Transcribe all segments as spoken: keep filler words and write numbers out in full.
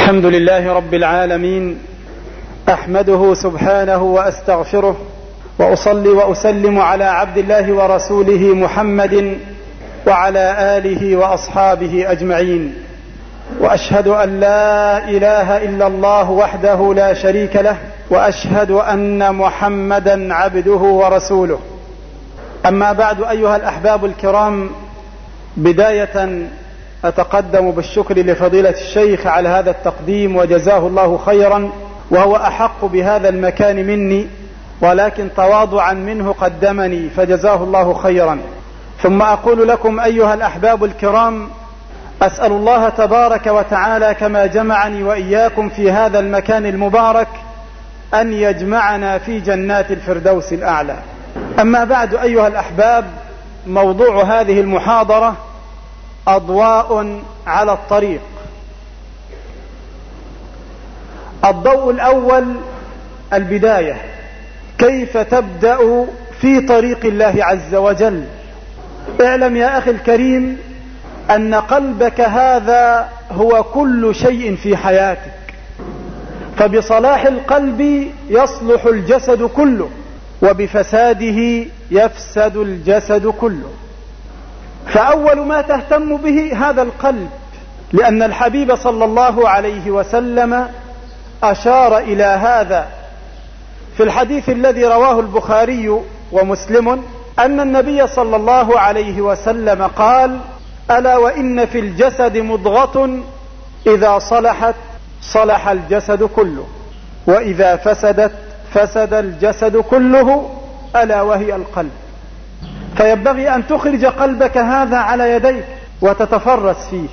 الحمد لله رب العالمين، أحمده سبحانه وأستغفره، وأصلي وأسلم على عبد الله ورسوله محمد وعلى آله وأصحابه أجمعين، وأشهد أن لا إله إلا الله وحده لا شريك له، وأشهد أن محمدا عبده ورسوله. أما بعد، أيها الأحباب الكرام، بداية أتقدم بالشكر لفضيلة الشيخ على هذا التقديم، وجزاه الله خيرا، وهو أحق بهذا المكان مني، ولكن تواضعا منه قدمني، فجزاه الله خيرا. ثم أقول لكم أيها الأحباب الكرام، أسأل الله تبارك وتعالى كما جمعني وإياكم في هذا المكان المبارك أن يجمعنا في جنات الفردوس الأعلى. أما بعد أيها الأحباب، موضوع هذه المحاضرة أضواء على الطريق. الضوء الأول البداية، كيف تبدأ في طريق الله عز وجل. اعلم يا أخي الكريم أن قلبك هذا هو كل شيء في حياتك، فبصلاح القلب يصلح الجسد كله، وبفساده يفسد الجسد كله. فأول ما تهتم به هذا القلب، لأن الحبيب صلى الله عليه وسلم أشار إلى هذا في الحديث الذي رواه البخاري ومسلم، أن النبي صلى الله عليه وسلم قال: ألا وإن في الجسد مضغة إذا صلحت صلح الجسد كله، وإذا فسدت فسد الجسد كله، ألا وهي القلب. فينبغي أن تخرج قلبك هذا على يديك وتتفرس فيه.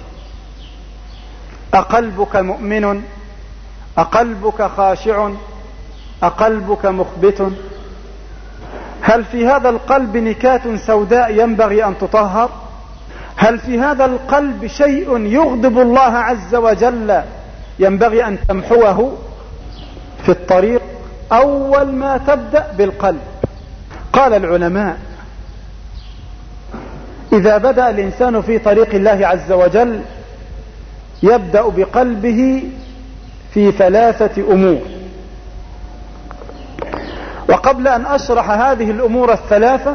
أقلبك مؤمن؟ أقلبك خاشع؟ أقلبك مخبت؟ هل في هذا القلب نكات سوداء ينبغي أن تطهر؟ هل في هذا القلب شيء يغضب الله عز وجل ينبغي أن تمحوه؟ في الطريق أول ما تبدأ بالقلب. قال العلماء: إذا بدأ الإنسان في طريق الله عز وجل يبدأ بقلبه في ثلاثة أمور. وقبل أن أشرح هذه الأمور الثلاثة،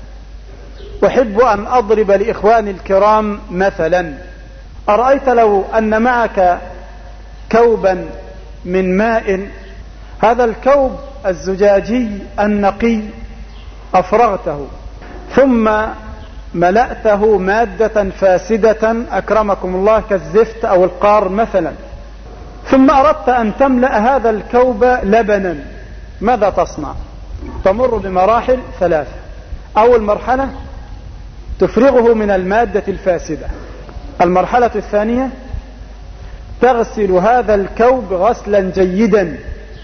أحب أن أضرب لإخواني الكرام مثلا. أرأيت لو أن معك كوبا من ماء، هذا الكوب الزجاجي النقي أفرغته، ثم ملأته مادة فاسدة أكرمكم الله كالزفت أو القار مثلا، ثم أردت أن تملأ هذا الكوب لبنا، ماذا تصنع؟ تمر بمراحل ثلاثة. أول مرحلة تفرغه من المادة الفاسدة. المرحلة الثانية تغسل هذا الكوب غسلا جيدا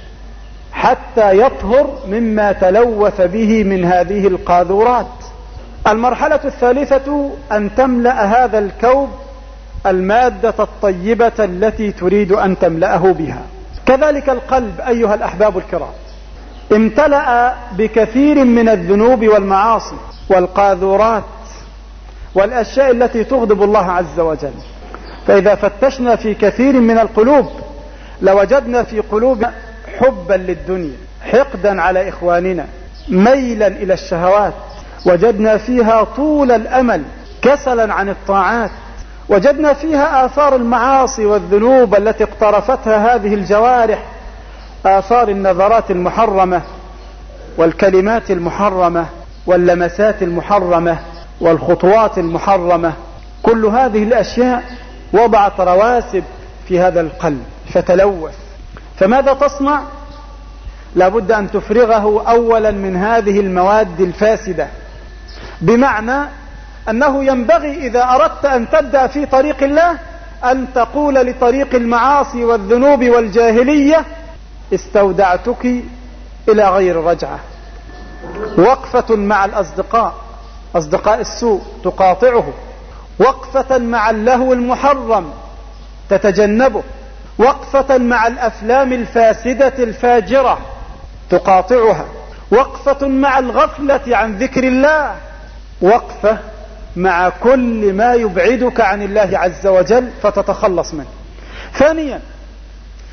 حتى يطهر مما تلوث به من هذه القاذورات. المرحلة الثالثة أن تملأ هذا الكوب المادة الطيبة التي تريد أن تملأه بها. كذلك القلب أيها الأحباب الكرام، امتلأ بكثير من الذنوب والمعاصي والقاذورات والأشياء التي تغضب الله عز وجل. فإذا فتشنا في كثير من القلوب لوجدنا في قلوب حبا للدنيا، حقدا على إخواننا، ميلا إلى الشهوات، وجدنا فيها طول الأمل، كسلا عن الطاعات، وجدنا فيها آثار المعاصي والذنوب التي اقترفتها هذه الجوارح، آثار النظرات المحرمة والكلمات المحرمة واللمسات المحرمة والخطوات المحرمة. كل هذه الأشياء وضعت رواسب في هذا القلب فتلوث. فماذا تصنع؟ لابد أن تفرغه أولا من هذه المواد الفاسدة، بمعنى أنه ينبغي إذا أردت أن تبدأ في طريق الله أن تقول لطريق المعاصي والذنوب والجاهلية: استودعتك إلى غير رجعة. وقفة مع الأصدقاء، أصدقاء السوء تقاطعه، وقفة مع اللهو المحرم تتجنبه، وقفة مع الأفلام الفاسدة الفاجرة تقاطعها، وقفة مع الغفلة عن ذكر الله، وقفة مع كل ما يبعدك عن الله عز وجل فتتخلص منه. ثانيا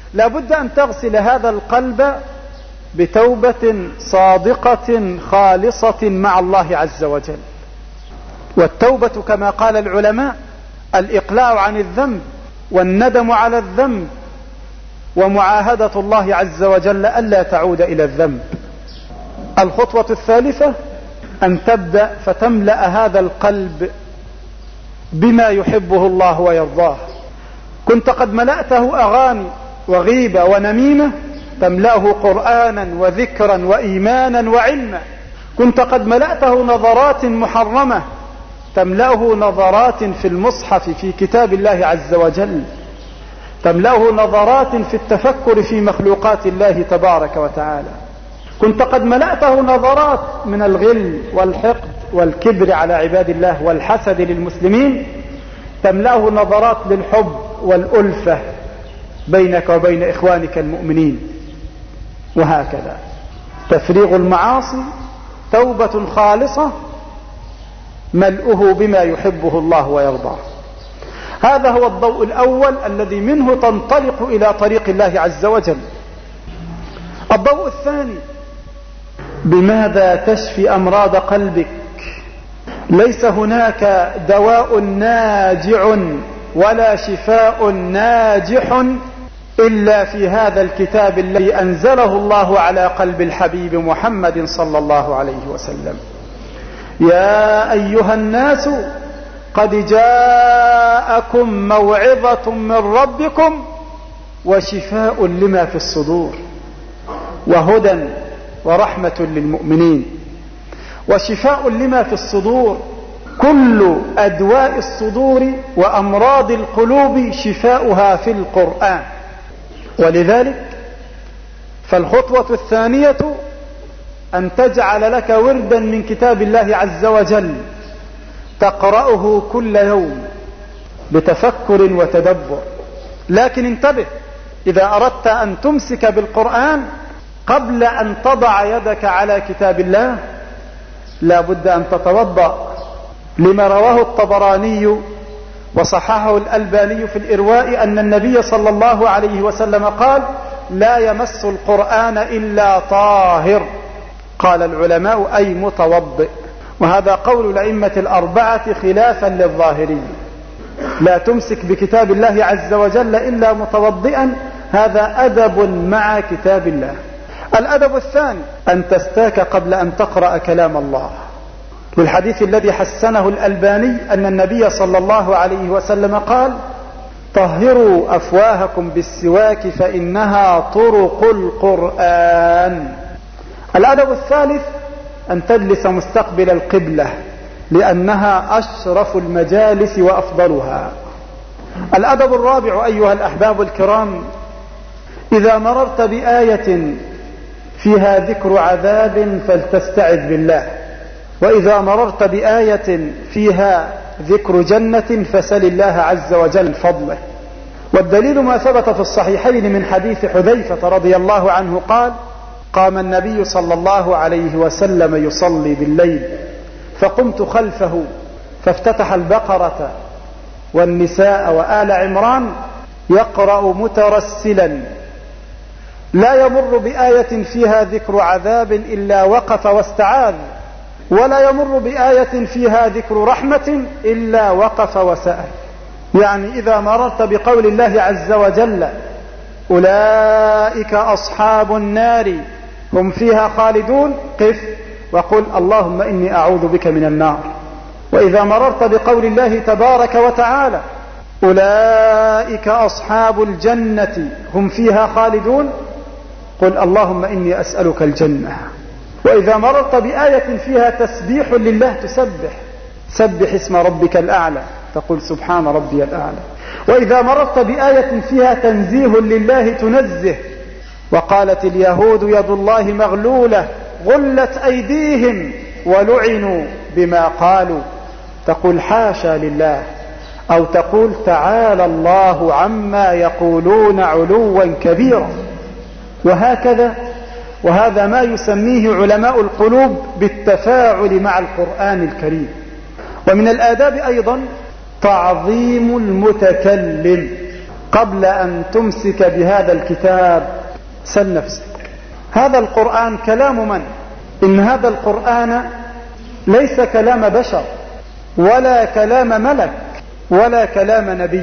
لا بد أن تغسل هذا القلب بتوبة صادقة خالصة مع الله عز وجل. والتوبة كما قال العلماء الإقلاع عن الذنب والندم على الذنب ومعاهدة الله عز وجل ألا تعود إلى الذنب. الخطوة الثالثة أن تبدأ فتملأ هذا القلب بما يحبه الله ويرضاه. كنت قد ملأته أغاني وغيبة ونميمة، تملأه قرآنا وذكرا وإيمانا وعلما. كنت قد ملأته نظرات محرمة، تملأه نظرات في المصحف في كتاب الله عز وجل، تملأه نظرات في التفكر في مخلوقات الله تبارك وتعالى. كنت قد ملأته نظرات من الغل والحقد والكبر على عباد الله والحسد للمسلمين، تملأه نظرات للحب والألفة بينك وبين إخوانك المؤمنين. وهكذا تفريغ المعاصي، توبة خالصة، ملؤه بما يحبه الله ويرضاه. هذا هو الضوء الأول الذي منه تنطلق إلى طريق الله عز وجل. الضوء الثاني: بماذا تشفي أمراض قلبك؟ ليس هناك دواء ناجع ولا شفاء ناجح إلا في هذا الكتاب الذي أنزله الله على قلب الحبيب محمد صلى الله عليه وسلم. يا أيها الناس قد جاءكم موعظة من ربكم وشفاء لما في الصدور وهدى ورحمة للمؤمنين. وشفاء لما في الصدور، كل أدواء الصدور وأمراض القلوب شفاؤها في القرآن. ولذلك فالخطوة الثانية أن تجعل لك وردا من كتاب الله عز وجل تقرأه كل يوم بتفكر وتدبر. لكن انتبه، إذا أردت أن تمسك بالقرآن قبل أن تضع يدك على كتاب الله لا بد أن تتوضأ، لما رواه الطبراني وصححه الألباني في الإرواء أن النبي صلى الله عليه وسلم قال: لا يمس القرآن إلا طاهر. قال العلماء أي متوضئ، وهذا قول الأئمة الأربعة خلافا للظاهري. لا تمسك بكتاب الله عز وجل إلا متوضئا، هذا أدب مع كتاب الله. الأدب الثاني أن تستاك قبل أن تقرأ كلام الله، للحديث الذي حسنه الألباني أن النبي صلى الله عليه وسلم قال: طهروا أفواهكم بالسواك فإنها طرق القرآن. الأدب الثالث أن تجلس مستقبل القبلة لأنها أشرف المجالس وأفضلها. الأدب الرابع أيها الأحباب الكرام: إذا مررت بآية فيها ذكر عذاب فلتستعذ بالله، وإذا مررت بآية فيها ذكر جنة فسل الله عز وجل فضله. والدليل ما ثبت في الصحيحين من حديث حذيفة رضي الله عنه قال: قام النبي صلى الله عليه وسلم يصلي بالليل فقمت خلفه فافتتح البقرة والنساء وآل عمران يقرأ مترسلا، لا يمر بآية فيها ذكر عذاب إلا وقف واستعاذ، ولا يمر بآية فيها ذكر رحمة إلا وقف وسأل. يعني إذا مررت بقول الله عز وجل: أولئك أصحاب النار هم فيها خالدون، قف وقل: اللهم إني أعوذ بك من النار. وإذا مررت بقول الله تبارك وتعالى: أولئك أصحاب الجنة هم فيها خالدون، قل: اللهم إني أسألك الجنة. وإذا مررت بآية فيها تسبيح لله تسبح: سبح اسم ربك الأعلى، تقول: سبحان ربي الأعلى. وإذا مررت بآية فيها تنزيه لله تنزه: وقالت اليهود يد الله مغلولة غلت أيديهم ولعنوا بما قالوا، تقول: حاشا لله، أو تقول: تعالى الله عما يقولون علوا كبيرا. وهكذا، وهذا ما يسميه علماء القلوب بالتفاعل مع القرآن الكريم. ومن الآداب أيضا تعظيم المتكلم. قبل أن تمسك بهذا الكتاب سل نفسك، هذا القرآن كلام من؟ إن هذا القرآن ليس كلام بشر ولا كلام ملك ولا كلام نبي،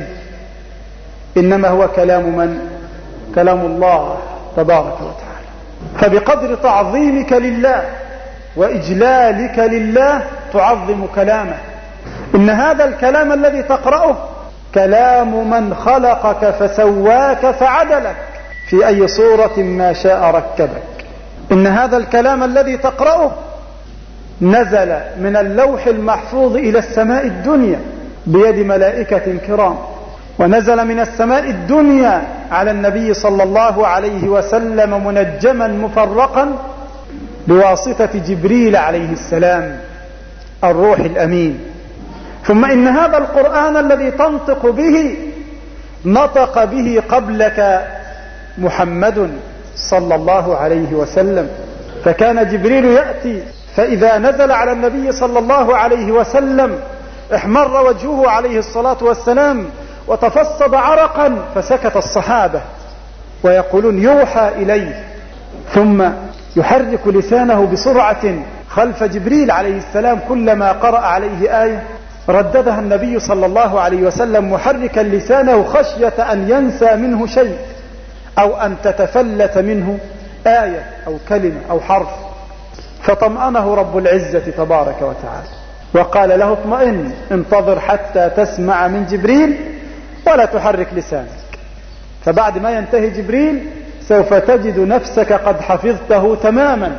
إنما هو كلام من؟ كلام الله تبارك وتعالى. فبقدر تعظيمك لله وإجلالك لله تعظم كلامه. إن هذا الكلام الذي تقرأه كلام من خلقك فسواك فعدلك في أي صورة ما شاء ركبك. إن هذا الكلام الذي تقرأه نزل من اللوح المحفوظ إلى السماء الدنيا بيد ملائكة كرام، ونزل من السماء الدنيا على النبي صلى الله عليه وسلم منجما مفرقا بواسطة جبريل عليه السلام الروح الأمين. ثم إن هذا القرآن الذي تنطق به نطق به قبلك محمد صلى الله عليه وسلم، فكان جبريل يأتي فإذا نزل على النبي صلى الله عليه وسلم احمر وجهه عليه الصلاة والسلام وتفصد عرقا، فسكت الصحابة ويقولون يوحى إليه، ثم يحرك لسانه بسرعة خلف جبريل عليه السلام، كلما قرأ عليه آية رددها النبي صلى الله عليه وسلم محركا لسانه خشية أن ينسى منه شيء أو أن تتفلت منه آية أو كلمة أو حرف، فطمأنه رب العزة تبارك وتعالى وقال له اطمئن انتظر حتى تسمع من جبريل ولا تحرك لسانك، فبعد ما ينتهي جبريل سوف تجد نفسك قد حفظته تماما،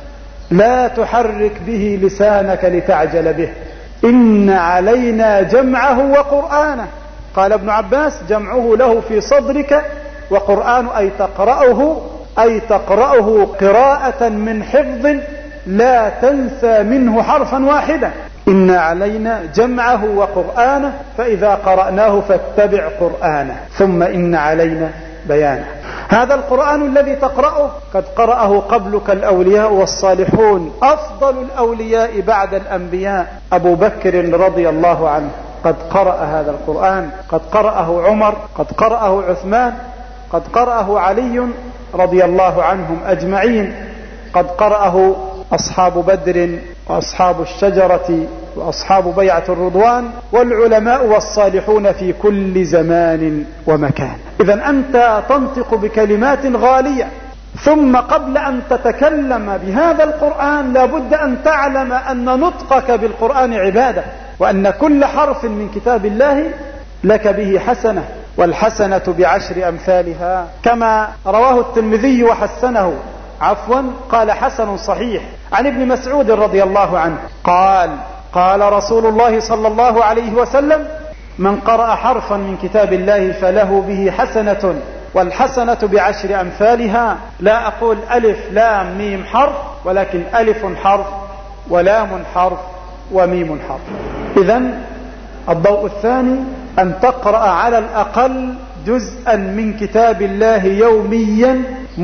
لا تحرك به لسانك لتعجل به، إن علينا جمعه وقرآنه. قال ابن عباس جمعه له في صدرك، وقرآن أي تقرأه أي تقرأه قراءة من حفظ لا تنسى منه حرفا واحدا. إن علينا جمعه وقرآنه فإذا قرأناه فاتبع قرآنه ثم إن علينا بيانه. هذا القرآن الذي تقرأه قد قرأه قبلك الأولياء والصالحون، أفضل الأولياء بعد الأنبياء أبو بكر رضي الله عنه قد قرأ هذا القرآن، قد قرأه عمر، قد قرأه عثمان، قد قرأه علي رضي الله عنهم أجمعين، قد قرأه أصحاب بدر وأصحاب الشجرة وأصحاب بيعة الرضوان والعلماء والصالحون في كل زمان ومكان. إذن أنت تنطق بكلمات غالية، ثم قبل أن تتكلم بهذا القرآن لابد أن تعلم أن نطقك بالقرآن عبادة، وأن كل حرف من كتاب الله لك به حسنة، والحسنة بعشر أمثالها، كما رواه الترمذي وحسنه عفوا قال حسن صحيح عن ابن مسعود رضي الله عنه قال قال رسول الله صلى الله عليه وسلم من قرأ حرفا من كتاب الله فله به حسنة والحسنة بعشر أمثالها. لا أقول ألف لام ميم حرف، ولكن ألف حرف ولام حرف وميم حرف. إذن الضوء الثاني أن تقرأ على الأقل جزءا من كتاب الله يوميا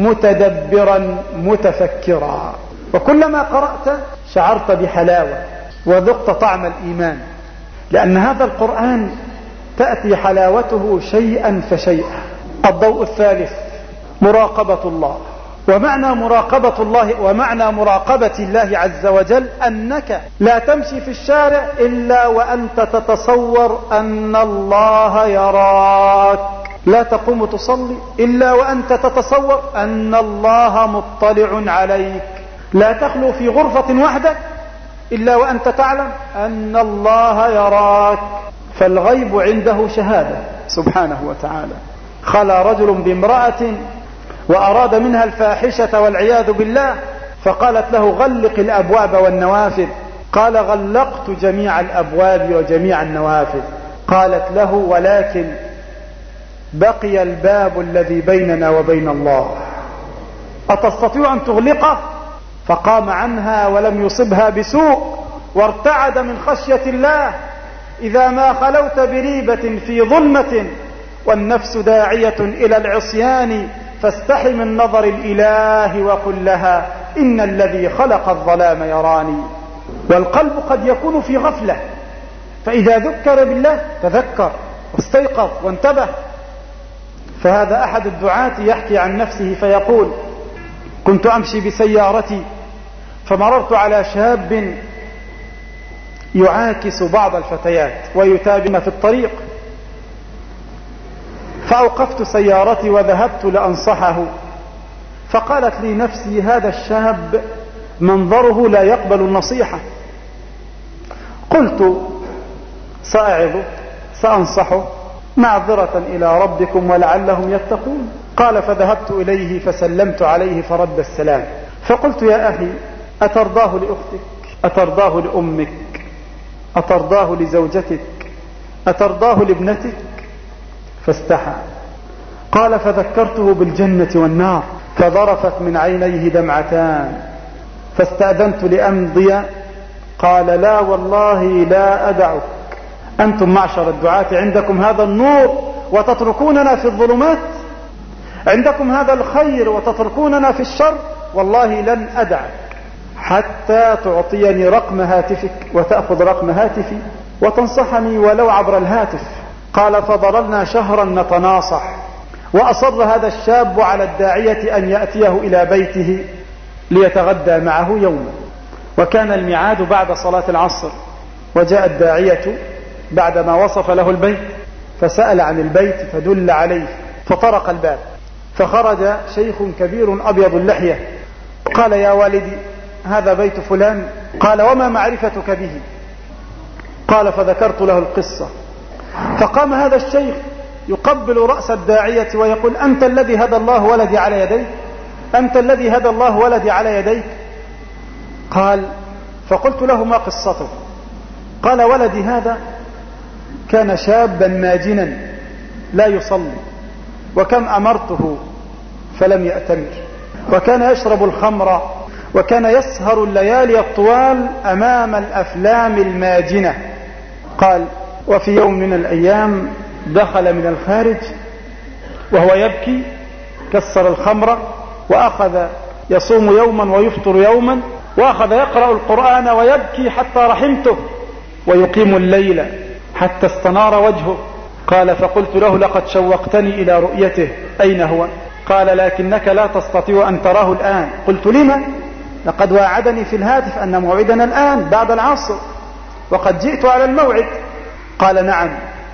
متدبرا متفكرا، وكلما قرأت شعرت بحلاوة وذقت طعم الإيمان، لأن هذا القرآن تأتي حلاوته شيئا فشيئا. الضوء الثالث مراقبة الله، ومعنى مراقبة الله ومعنى مراقبة الله عز وجل أنك لا تمشي في الشارع إلا وأنت تتصور أن الله يراك، لا تقوم تصلي إلا وأنت تتصور أن الله مطلع عليك، لا تخلو في غرفة وحدك إلا وأنت تعلم أن الله يراك، فالغيب عنده شهادة سبحانه وتعالى. خلى رجل بامرأة وأراد منها الفاحشة والعياذ بالله، فقالت له غلق الأبواب والنوافذ، قال غلقت جميع الأبواب وجميع النوافذ. قالت له ولكن بقي الباب الذي بيننا وبين الله، أتستطيع أن تغلقه؟ فقام عنها ولم يصبها بسوء، وارتعد من خشية الله. إذا ما خلوت بريبة في ظلمة والنفس داعية إلى العصيان فاستحي من نظر الإله وقل لها إن الذي خلق الظلام يراني. والقلب قد يكون في غفلة، فإذا ذكر بالله تذكر واستيقظ وانتبه، فهذا أحد الدعاة يحكي عن نفسه فيقول: كنت أمشي بسيارتي فمررت على شاب يعاكس بعض الفتيات ويتابعن في الطريق، فأوقفت سيارتي وذهبت لأنصحه، فقالت لي نفسي: هذا الشاب منظره لا يقبل النصيحة. قلت: سأعظه، سأنصحه، معذرة إلى ربكم ولعلهم يتقون. قال: فذهبت إليه فسلمت عليه فرد السلام، فقلت: يا أخي، أترضاه لأختك؟ أترضاه لأمك؟ أترضاه لزوجتك؟ أترضاه لابنتك؟ فاستحى. قال: فذكرته بالجنة والنار فظرفت من عينيه دمعتان، فاستأذنت لأمضي. قال: لا والله لا أدعك، أنتم معشر الدعاة عندكم هذا النور وتتركوننا في الظلمات، عندكم هذا الخير وتتركوننا في الشر، والله لن أدعك حتى تعطيني رقم هاتفك وتأخذ رقم هاتفي وتنصحني ولو عبر الهاتف. قال: فظللنا شهرا نتناصح، وأصر هذا الشاب على الداعية أن يأتيه إلى بيته ليتغدى معه يوما، وكان الميعاد بعد صلاة العصر، وجاء الداعية بعدما وصف له البيت فسأل عن البيت فدل عليه، فطرق الباب فخرج شيخ كبير أبيض اللحية، قال: يا والدي، هذا بيت فلان. قال: وما معرفتك به؟ قال: فذكرت له القصة. فقام هذا الشيخ يقبل رأس الداعية ويقول: أنت الذي هدى الله ولدي على يديك، أنت الذي هدى الله ولدي على يديك. قال: فقلت له: ما قصته؟ قال: ولدي هذا كان شابا ماجنا لا يصلي، وكم أمرته فلم يأتمر، وكان يشرب الخمر، وكان يسهر الليالي الطوال أمام الأفلام الماجنة. قال: وفي يوم من الأيام دخل من الخارج وهو يبكي، كسر الخمر وأخذ يصوم يوما ويفطر يوما، وأخذ يقرأ القرآن ويبكي حتى رحمته، ويقيم الليل حتى استنار وجهه. قال: فقلت له: لقد شوقتني إلى رؤيته، أين هو؟ قال: لكنك لا تستطيع أن تراه الآن. قلت: لما؟ لقد واعدني في الهاتف أن موعدنا الآن بعد العصر، وقد جئت على الموعد. قال: نعم،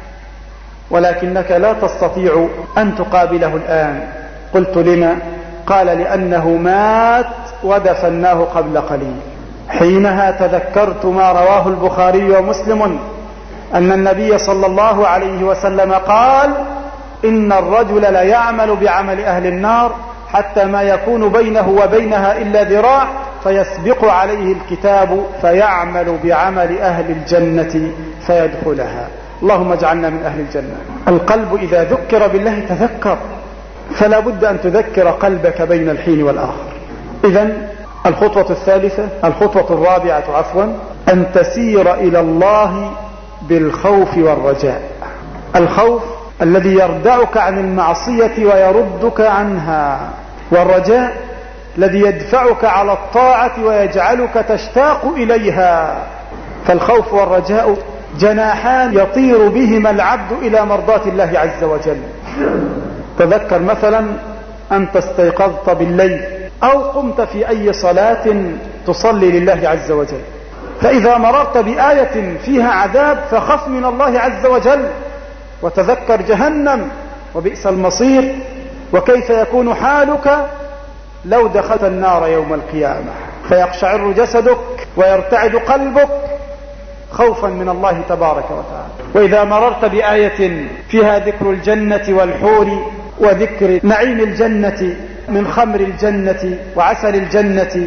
ولكنك لا تستطيع أن تقابله الآن. قلت: لما؟ قال: لأنه مات ودفناه قبل قليل. حينها تذكرت ما رواه البخاري ومسلم أن النبي صلى الله عليه وسلم قال: إن الرجل لا يعمل بعمل أهل النار حتى ما يكون بينه وبينها إلا ذراع، فيسبق عليه الكتاب فيعمل بعمل أهل الجنة فيدخلها. اللهم اجعلنا من أهل الجنة. القلب إذا ذكر بالله تذكر، فلا بد أن تذكر قلبك بين الحين والآخر. إذن الخطوة الثالثة الخطوة الرابعة عفوا أن تسير إلى الله بالخوف والرجاء. الخوف الذي يردعك عن المعصية ويردك عنها، والرجاء الذي يدفعك على الطاعة ويجعلك تشتاق إليها. فالخوف والرجاء جناحان يطير بهما العبد إلى مرضاة الله عز وجل. تذكر مثلا أنت استيقظت بالليل أو قمت في أي صلاة تصلي لله عز وجل، فإذا مررت بآية فيها عذاب فخف من الله عز وجل، وتذكر جهنم وبئس المصير، وكيف يكون حالك لو دخلت النار يوم القيامة، فيقشعر جسدك ويرتعد قلبك خوفا من الله تبارك وتعالى. وإذا مررت بآية فيها ذكر الجنة والحور وذكر نعيم الجنة من خمر الجنة وعسل الجنة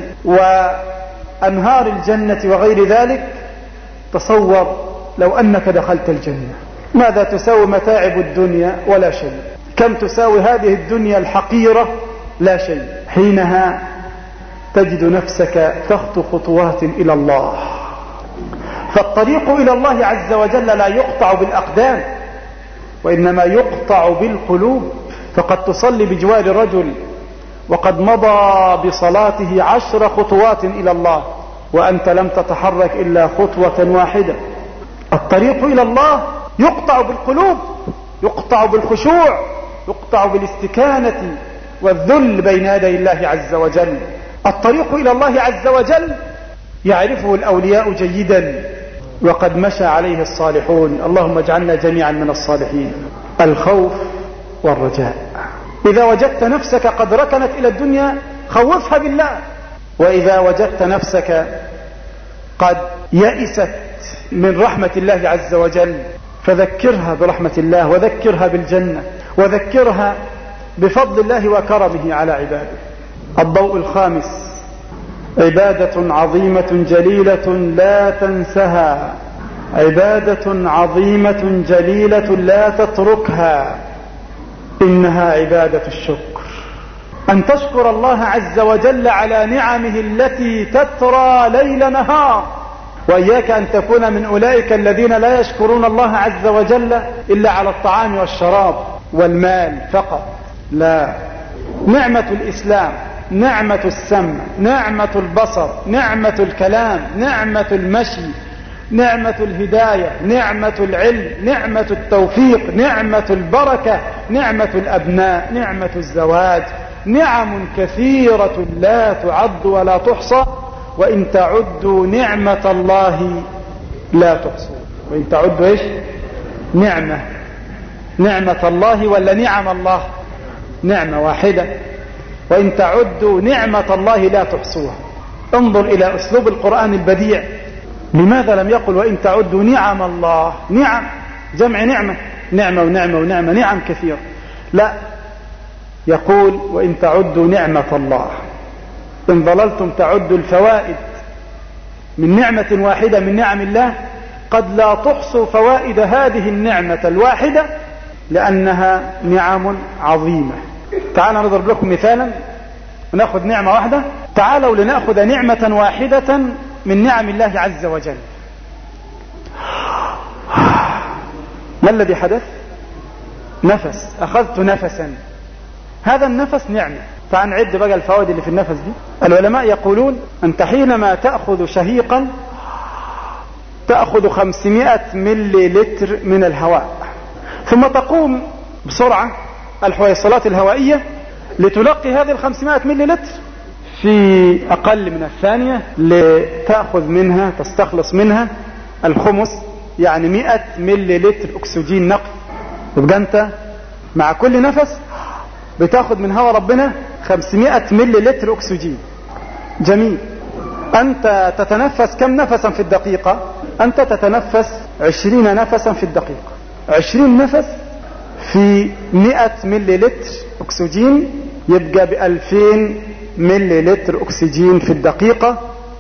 وأنهار الجنة وغير ذلك، تصور لو أنك دخلت الجنة ماذا تساوي متاعب الدنيا؟ ولا شيء. كم تساوي هذه الدنيا الحقيرة؟ لا شيء. حينها تجد نفسك تخطو خطوات إلى الله. فالطريق إلى الله عز وجل لا يقطع بالأقدام، وإنما يقطع بالقلوب. فقد تصلي بجوار رجل وقد مضى بصلاته عشر خطوات إلى الله وأنت لم تتحرك إلا خطوة واحدة. الطريق إلى الله يقطع بالقلوب، يقطع بالخشوع، يقطع بالاستكانة والذل بين يدي الله عز وجل. الطريق إلى الله عز وجل يعرفه الأولياء جيدا وقد مشى عليه الصالحون. اللهم اجعلنا جميعا من الصالحين. الخوف والرجاء. إذا وجدت نفسك قد ركنت إلى الدنيا خوفها بالله، وإذا وجدت نفسك قد يئست من رحمة الله عز وجل فذكرها برحمة الله، وذكرها بالجنة، وذكرها بفضل الله وكرمه على عباده. الضوء الخامس: عبادة عظيمة جليلة لا تنسها، عبادة عظيمة جليلة لا تتركها، إنها عبادة الشكر. أن تشكر الله عز وجل على نعمه التي تترى ليل نهار. وإياك أن تكون من أولئك الذين لا يشكرون الله عز وجل إلا على الطعام والشراب والمال فقط. لا، نعمة الإسلام، نعمة السمع، نعمة البصر، نعمة الكلام، نعمة المشي، نعمة الهداية، نعمة العلم، نعمة التوفيق، نعمة البركة، نعمة الأبناء، نعمة الزواج، نعم كثيرة لا تعد ولا تحصى. وإن تعدوا نعمة الله لا تحصوا. وإن تعدوا إيش؟ نعمة نعمة الله ولا نعم الله؟ نعمة واحدة. وإن تعدوا نعمة الله لا تحصوها. انظر إلى أسلوب القرآن البديع. لماذا لم يقل وإن تعدوا نعم الله؟ نعم جمع نعمة، نعمة ونعمة ونعمة، نعم كثيرة. لا، يقول وإن تعدوا نعمة الله. إن ظللتم تعدوا الفوائد من نعمة واحدة من نعم الله قد لا تحصوا فوائد هذه النعمة الواحدة لأنها نعم عظيمة. تعالوا نضرب لكم مثالا ونأخذ نعمة واحدة. تعالوا لنأخذ نعمة واحدة من نعم الله عز وجل. ما الذي حدث؟ نفس، أخذت نفسا، هذا النفس نعمة. فنعد بقى الفوائد اللي في النفس دي. العلماء يقولون أنت حينما تأخذ شهيقا تأخذ خمسمائة ملي لتر من الهواء، ثم تقوم بسرعة الحويصلات الهوائية لتلقي هذه الخمسمائة ملي لتر في أقل من الثانية، لتأخذ منها تستخلص منها الخمس، يعني مئة ملي لتر أكسجين نقي. يبقى أنت مع كل نفس بتاخذ من هواء ربنا خمسمائة ملي لتر أكسجين. جميل. أنت تتنفس كم نفسا في الدقيقة؟ أنت تتنفس عشرين نفسا في الدقيقة. عشرين نفس في مئة ملي لتر أكسجين يبقى بألفين ملي لتر أكسجين في الدقيقة.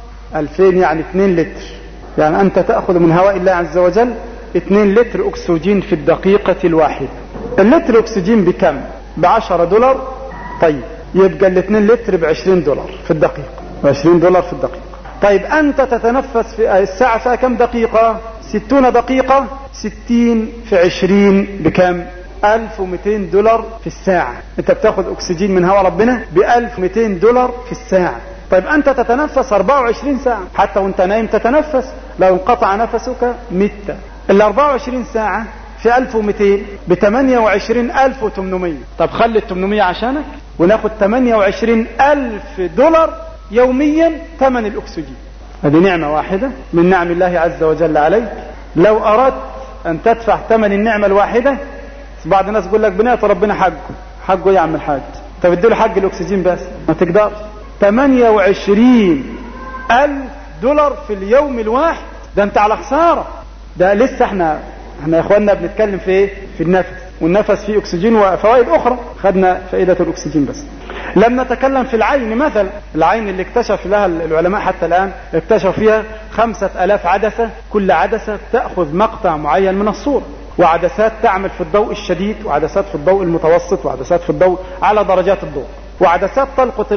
ألفين يعني اثنين لتر. يعني أنت تأخذ من هواء الله عز وجل اثنين لتر أكسجين في الدقيقة الواحدة. اللتر أكسجين بكم؟ بعشرة دولار. طيب يبقى الاثنين لتر بعشرين دولار في الدقيقة. بعشرين دولار في الدقيقة. طيب أنت تتنفس في الساعة فيها كم دقيقة؟ ستون دقيقة. ستين في عشرين بكم؟ ألف ومئتين دولار في الساعة. انت بتاخذ أكسجين من هواء ربنا بألف ومئتين دولار في الساعة. طيب أنت تتنفس أربعة وعشرين ساعة، حتى وانت نايم تتنفس، لو انقطع نفسك مت. ال أربعة وعشرين ساعة في ألف ومئتين بثمانية وعشرين ألف وثمانمائة. طب خلي الثمانمائة عشانك وناخد ثمانية وعشرين ألف دولار يوميا ثمن الأكسجين. هذه نعمة واحدة من نعم الله عز وجل عليك. لو أردت أن تدفع ثمن النعمة الواحدة، بعض الناس يقول لك بنعطي ربنا حقه. حقه يا عم الحاج؟ طب اديله حق الأكسجين بس، ما تقدرش. ثمانية وعشرين ألف دولار في اليوم الواحد، ده انت على خسارة. ده لسه احنا احنا يا اخواننا بنتكلم في ايه؟ في النفس، والنفس فيه اكسجين وفوائد اخرى، خدنا فائدة الاكسجين بس. لم نتكلم في العين مثلا. العين اللي اكتشف لها العلماء حتى الان اكتشفوا فيها خمسة الاف عدسة، كل عدسة تأخذ مقطع معين من الصورة، وعدسات تعمل في الضوء الشديد، وعدسات في الضوء المتوسط، وعدسات في الضوء على درجات الضوء، وعدسات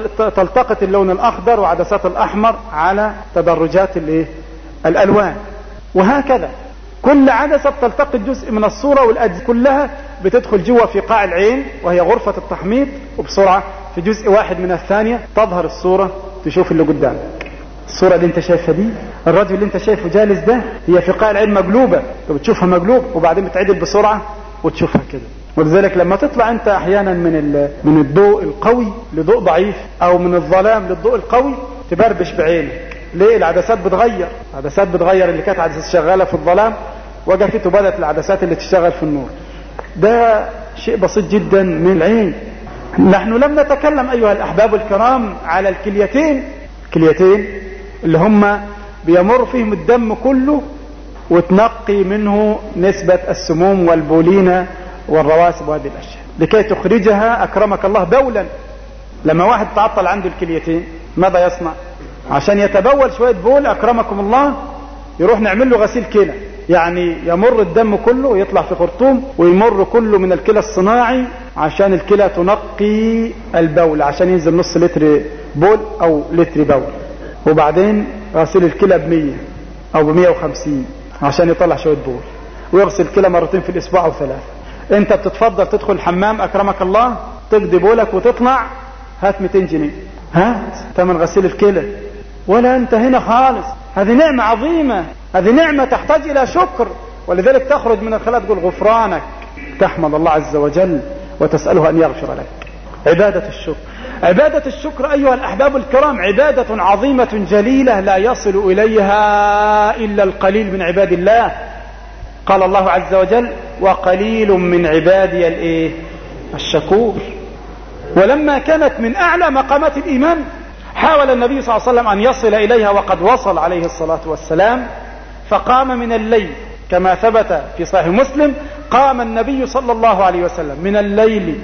تلتقط اللون الاخضر، وعدسات الاحمر على تدرجات الايه؟ الالوان. وهكذا كل عدسة بتلتقط جزء من الصورة، والأجزاء كلها بتدخل جوا في قاع العين وهي غرفة التحميض، وبسرعة في جزء واحد من الثانية تظهر الصورة، تشوف اللي قدامك. الصورة اللي انت شايفها دي، الرجل اللي انت شايفه جالس ده، هي في قاع العين مقلوبة، بتشوفها مقلوب وبعدين بتعدل بسرعة وتشوفها كده. ولذلك لما تطلع انت احيانا من من الضوء القوي لضوء ضعيف، او من الظلام للضوء القوي، تبربش بعينك. ليه؟ العدسات بتغير، العدسات بتغير، اللي كانت عدسات شغالة في الظلام وقفت وبدأت العدسات اللي تشتغل في النور. ده شيء بسيط جدا من العين. نحن لم نتكلم أيها الأحباب الكرام على الكليتين، الكليتين اللي هم بيمر فيهم الدم كله وتنقي منه نسبة السموم والبولينة والرواسب وهذه الأشياء لكي تخرجها أكرمك الله بولا. لما واحد تعطل عنده الكليتين ماذا يصنع؟ عشان يتبول شوية بول أكرمكم الله يروح نعمل له غسيل كلى، يعني يمر الدم كله ويطلع في خرطوم ويمر كله من الكلى الصناعي عشان الكلى تنقي البول، عشان ينزل نص لتر بول أو لتر بول. وبعدين غسيل الكلى بمية أو بمية وخمسين عشان يطلع شوية بول، ويغسل الكلى مرتين في الأسبوع أو ثلاثة. أنت بتتفضل تدخل الحمام أكرمك الله تقضي بولك وتطلع، هات مئتين جنيه، هات ثمن غسيل الكلى. ولا أنت هنا خالص. هذه نعمة عظيمة، هذه نعمة تحتاج إلى شكر، ولذلك تخرج من الخلاء تقول غفرانك، تحمد الله عز وجل وتسأله أن يغفر لك. عبادة الشكر، عبادة الشكر أيها الأحباب الكرام عبادة عظيمة جليلة لا يصل إليها إلا القليل من عباد الله. قال الله عز وجل وقليل من عبادي الإيه؟ الشكور. ولما كانت من أعلى مقامات الإيمان حاول النبي صلى الله عليه وسلم أن يصل إليها، وقد وصل عليه الصلاة والسلام، فقام من الليل كما ثبت في صحيح مسلم، قام النبي صلى الله عليه وسلم من الليل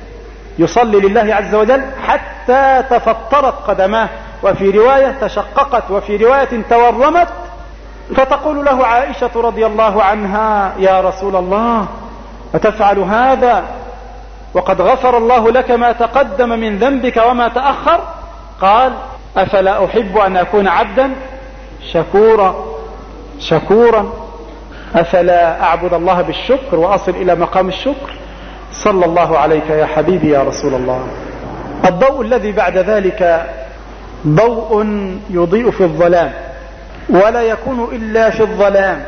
يصلي لله عز وجل حتى تفطرت قدماه، وفي رواية تشققت، وفي رواية تورمت، فتقول له عائشة رضي الله عنها يا رسول الله أتفعل هذا وقد غفر الله لك ما تقدم من ذنبك وما تأخر؟ قال أفلا أحب أن أكون عبدا شكورا شكورا أفلا أعبد الله بالشكر وأصل إلى مقام الشكر؟ صلى الله عليك يا حبيبي يا رسول الله. الضوء الذي بعد ذلك ضوء يضيء في الظلام ولا يكون إلا في الظلام،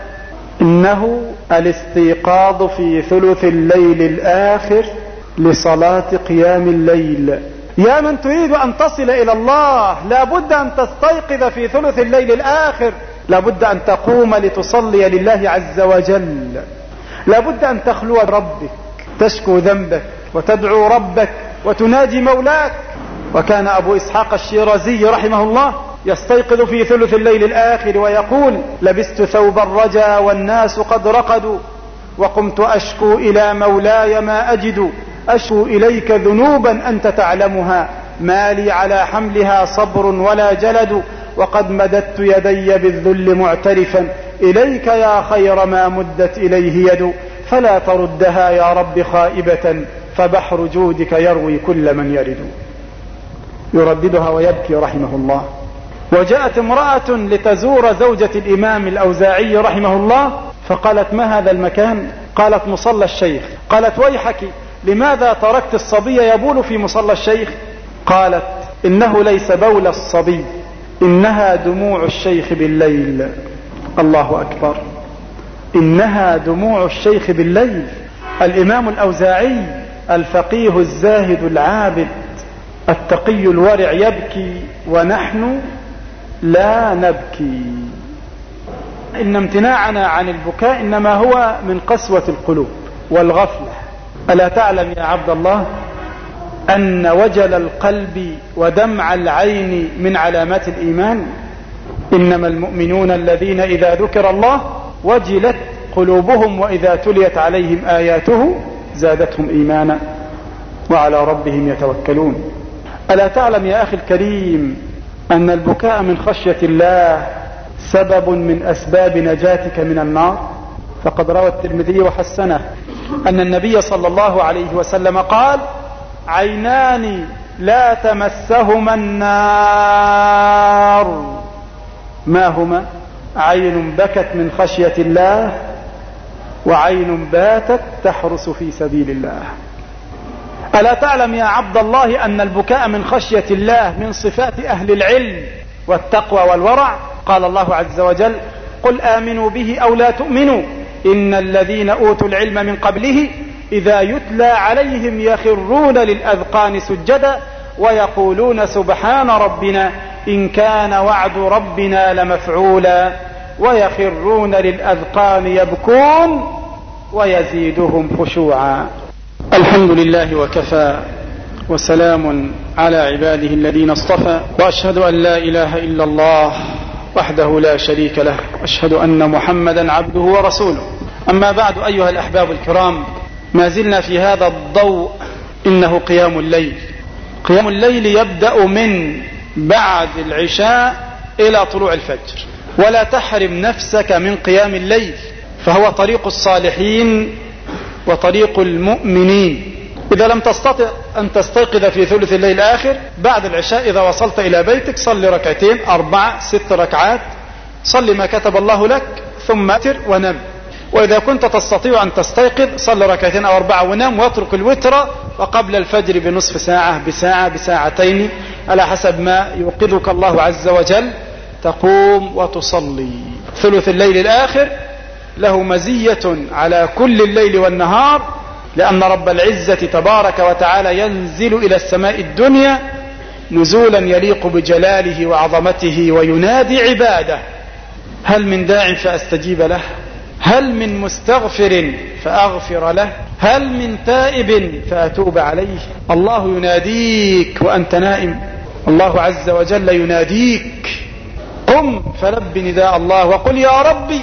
إنه الاستيقاظ في ثلث الليل الآخر لصلاة قيام الليل. يا من تريد أن تصل إلى الله لابد أن تستيقظ في ثلث الليل الآخر، لابد أن تقوم لتصلي لله عز وجل، لابد أن تخلو بربك، تشكو ذنبك وتدعو ربك وتناجي مولاك. وكان أبو إسحاق الشيرازي رحمه الله يستيقظ في ثلث الليل الآخر ويقول لبست ثوب الرجا والناس قد رقدوا وقمت أشكو إلى مولاي ما أجد، أشكو إليك ذنوبا أنت تعلمها، ما لي على حملها صبر ولا جلد، وقد مددت يدي بالذل معترفا إليك يا خير ما مدت إليه يد، فلا تردها يا رب خائبة فبحر جودك يروي كل من يرد. يرددها ويبكي رحمه الله. وجاءت امرأة لتزور زوجة الإمام الأوزاعي رحمه الله فقالت ما هذا المكان؟ قالت مصلى الشيخ. قالت ويحك لماذا تركت الصبي يبول في مصلى الشيخ؟ قالت إنه ليس بول الصبي إنها دموع الشيخ بالليل. الله أكبر، إنها دموع الشيخ بالليل. الإمام الأوزاعي الفقيه الزاهد العابد التقي الورع يبكي ونحن لا نبكي. إن امتناعنا عن البكاء إنما هو من قسوة القلوب والغفلة. ألا تعلم يا عبد الله أن وجل القلب ودمع العين من علامات الإيمان؟ إنما المؤمنون الذين إذا ذكر الله وجلت قلوبهم وإذا تليت عليهم آياته زادتهم إيمانا وعلى ربهم يتوكلون. ألا تعلم يا أخي الكريم أن البكاء من خشية الله سبب من أسباب نجاتك من النار؟ فقد روى الترمذي وحسنه أن النبي صلى الله عليه وسلم قال عينان لا تمسهما النار، ما هما؟ عين بكت من خشية الله وعين باتت تحرس في سبيل الله. ألا تعلم يا عبد الله أن البكاء من خشية الله من صفات أهل العلم والتقوى والورع؟ قال الله عز وجل قل آمنوا به أو لا تؤمنوا إن الذين أوتوا العلم من قبله إذا يتلى عليهم يخرون للأذقان سجدا ويقولون سبحان ربنا إن كان وعد ربنا لمفعولا ويخرون للأذقان يبكون ويزيدهم خشوعا. الحمد لله وكفى وسلام على عباده الذين اصطفى، وأشهد أن لا إله إلا الله وحده لا شريك له، أشهد أن محمدا عبده ورسوله. أما بعد أيها الأحباب الكرام، ما زلنا في هذا الضوء، إنه قيام الليل. قيام الليل يبدأ من بعد العشاء إلى طلوع الفجر، ولا تحرم نفسك من قيام الليل، فهو طريق الصالحين وطريق المؤمنين. إذا لم تستطع أن تستيقظ في ثلث الليل الآخر، بعد العشاء إذا وصلت إلى بيتك صل ركعتين، أربعة ست ركعات، صل ما كتب الله لك ثم أتر ونم. وإذا كنت تستطيع أن تستيقظ صل ركعتين أو أربعة ونم، واترك الوتر وقبل الفجر بنصف ساعة بساعة بساعتين على حسب ما يوقظك الله عز وجل تقوم وتصلي. ثلث الليل الآخر له مزية على كل الليل والنهار، لأن رب العزة تبارك وتعالى ينزل إلى السماء الدنيا نزولا يليق بجلاله وعظمته وينادي عباده: هل من داع فأستجيب له؟ هل من مستغفر فأغفر له؟ هل من تائب فأتوب عليه؟ الله يناديك وأنت نائم، الله عز وجل يناديك: قم فلب نداء الله وقل يا ربي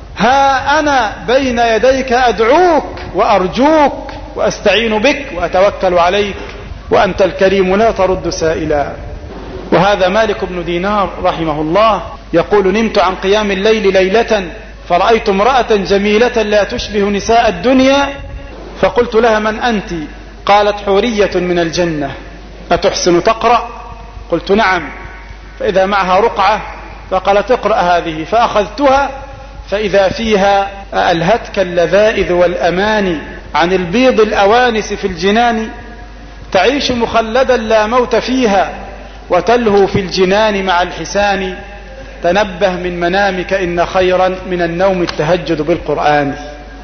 ها أنا بين يديك أدعوك وأرجوك وأستعين بك وأتوكل عليك وأنت الكريم لا ترد سائلا. وهذا مالك بن دينار رحمه الله يقول: نمت عن قيام الليل ليلة فرأيت امرأة جميلة لا تشبه نساء الدنيا، فقلت لها: من أنت؟ قالت: حورية من الجنة، أتحسن تقرأ؟ قلت: نعم. فإذا معها رقعة فقالت: اقرأ هذه، فأخذتها فإذا فيها: ألهتك اللذائذ والأماني عن البيض الأوانس في الجنان، تعيش مخلدا لا موت فيها وتلهو في الجنان مع الحسان، تنبه من منامك إن خيرا من النوم التهجد بالقرآن.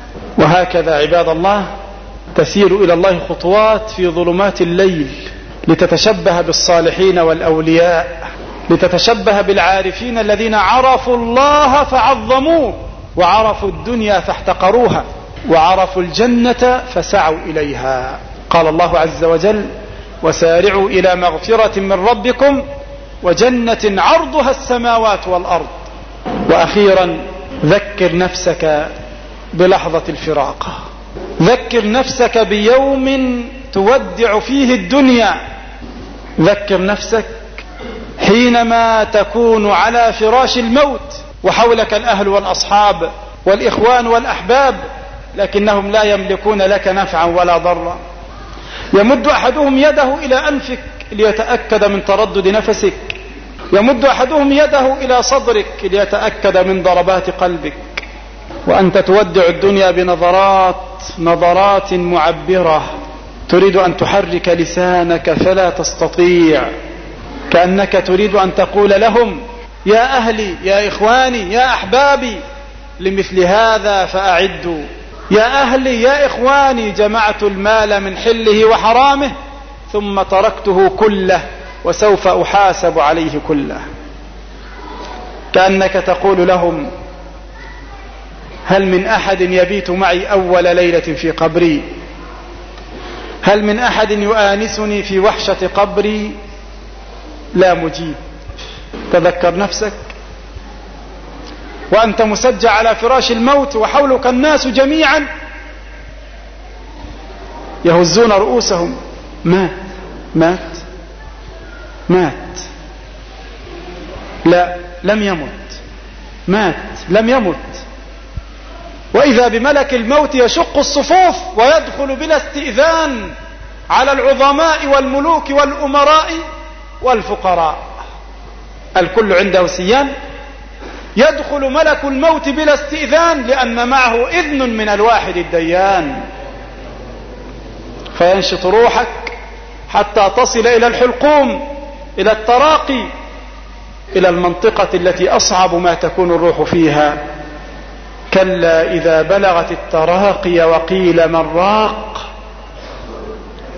وهكذا عباد الله تسير إلى الله خطوات في ظلمات الليل لتتشبه بالصالحين والأولياء، لتتشبه بالعارفين الذين عرفوا الله فعظموه، وعرفوا الدنيا فاحتقروها، وعرفوا الجنة فسعوا إليها. قال الله عز وجل: وسارعوا إلى مغفرة من ربكم وجنة عرضها السماوات والأرض. وأخيرا ذكر نفسك بلحظة الفراق، ذكر نفسك بيوم تودع فيه الدنيا، ذكر نفسك حينما تكون على فراش الموت وحولك الأهل والأصحاب والإخوان والأحباب، لكنهم لا يملكون لك نفعا ولا ضرا. يمد أحدهم يده إلى أنفك ليتأكد من تردد نفسك، يمد أحدهم يده إلى صدرك ليتأكد من ضربات قلبك، وأنت تودع الدنيا بنظرات نظرات معبرة، تريد أن تحرك لسانك فلا تستطيع، كأنك تريد أن تقول لهم: يا أهلي يا إخواني يا أحبابي لمثل هذا فأعدوا، يا أهلي يا إخواني جمعت المال من حله وحرامه ثم تركته كله وسوف أحاسب عليه كله. كأنك تقول لهم: هل من أحد يبيت معي أول ليلة في قبري؟ هل من أحد يؤانسني في وحشة قبري؟ لا مجيب. تذكر نفسك وأنت مسجع على فراش الموت وحولك الناس جميعا يهزون رؤوسهم: مات مات مات. لا، لم يمت، مات لم يمت. وإذا بملك الموت يشق الصفوف ويدخل بلا استئذان على العظماء والملوك والأمراء والفقراء، الكل عنده سيان، يدخل ملك الموت بلا استئذان لأن معه إذن من الواحد الديان، فينشط روحك حتى تصل إلى الحلقوم، إلى التراقي، إلى المنطقة التي أصعب ما تكون الروح فيها. كلا إذا بلغت التراقي وقيل من راق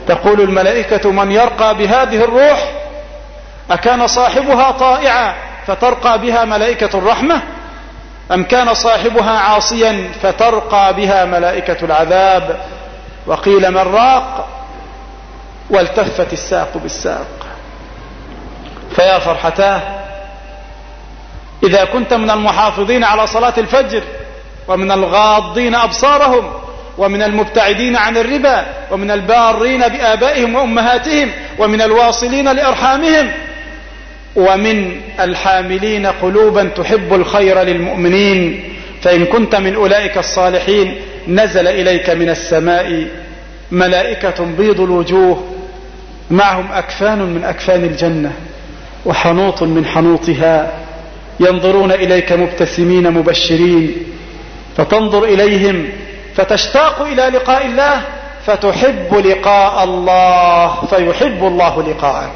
تقول الملائكة: من يرقى بهذه الروح أكان صاحبها طائعا فترقى بها ملائكة الرحمة، أم كان صاحبها عاصيا فترقى بها ملائكة العذاب؟ وقيل: من راق، والتفت الساق بالساق. فيا فرحتاه إذا كنت من المحافظين على صلاة الفجر، ومن الغاضين أبصارهم، ومن المبتعدين عن الربا، ومن البارين بآبائهم وأمهاتهم، ومن الواصلين لأرحامهم، ومن الحاملين قلوبا تحب الخير للمؤمنين، فإن كنت من أولئك الصالحين نزل إليك من السماء ملائكة بيض الوجوه معهم أكفان من أكفان الجنة وحنوط من حنوطها، ينظرون إليك مبتسمين مبشرين، فتنظر إليهم فتشتاق إلى لقاء الله، فتحب لقاء الله فيحب الله لقاءك.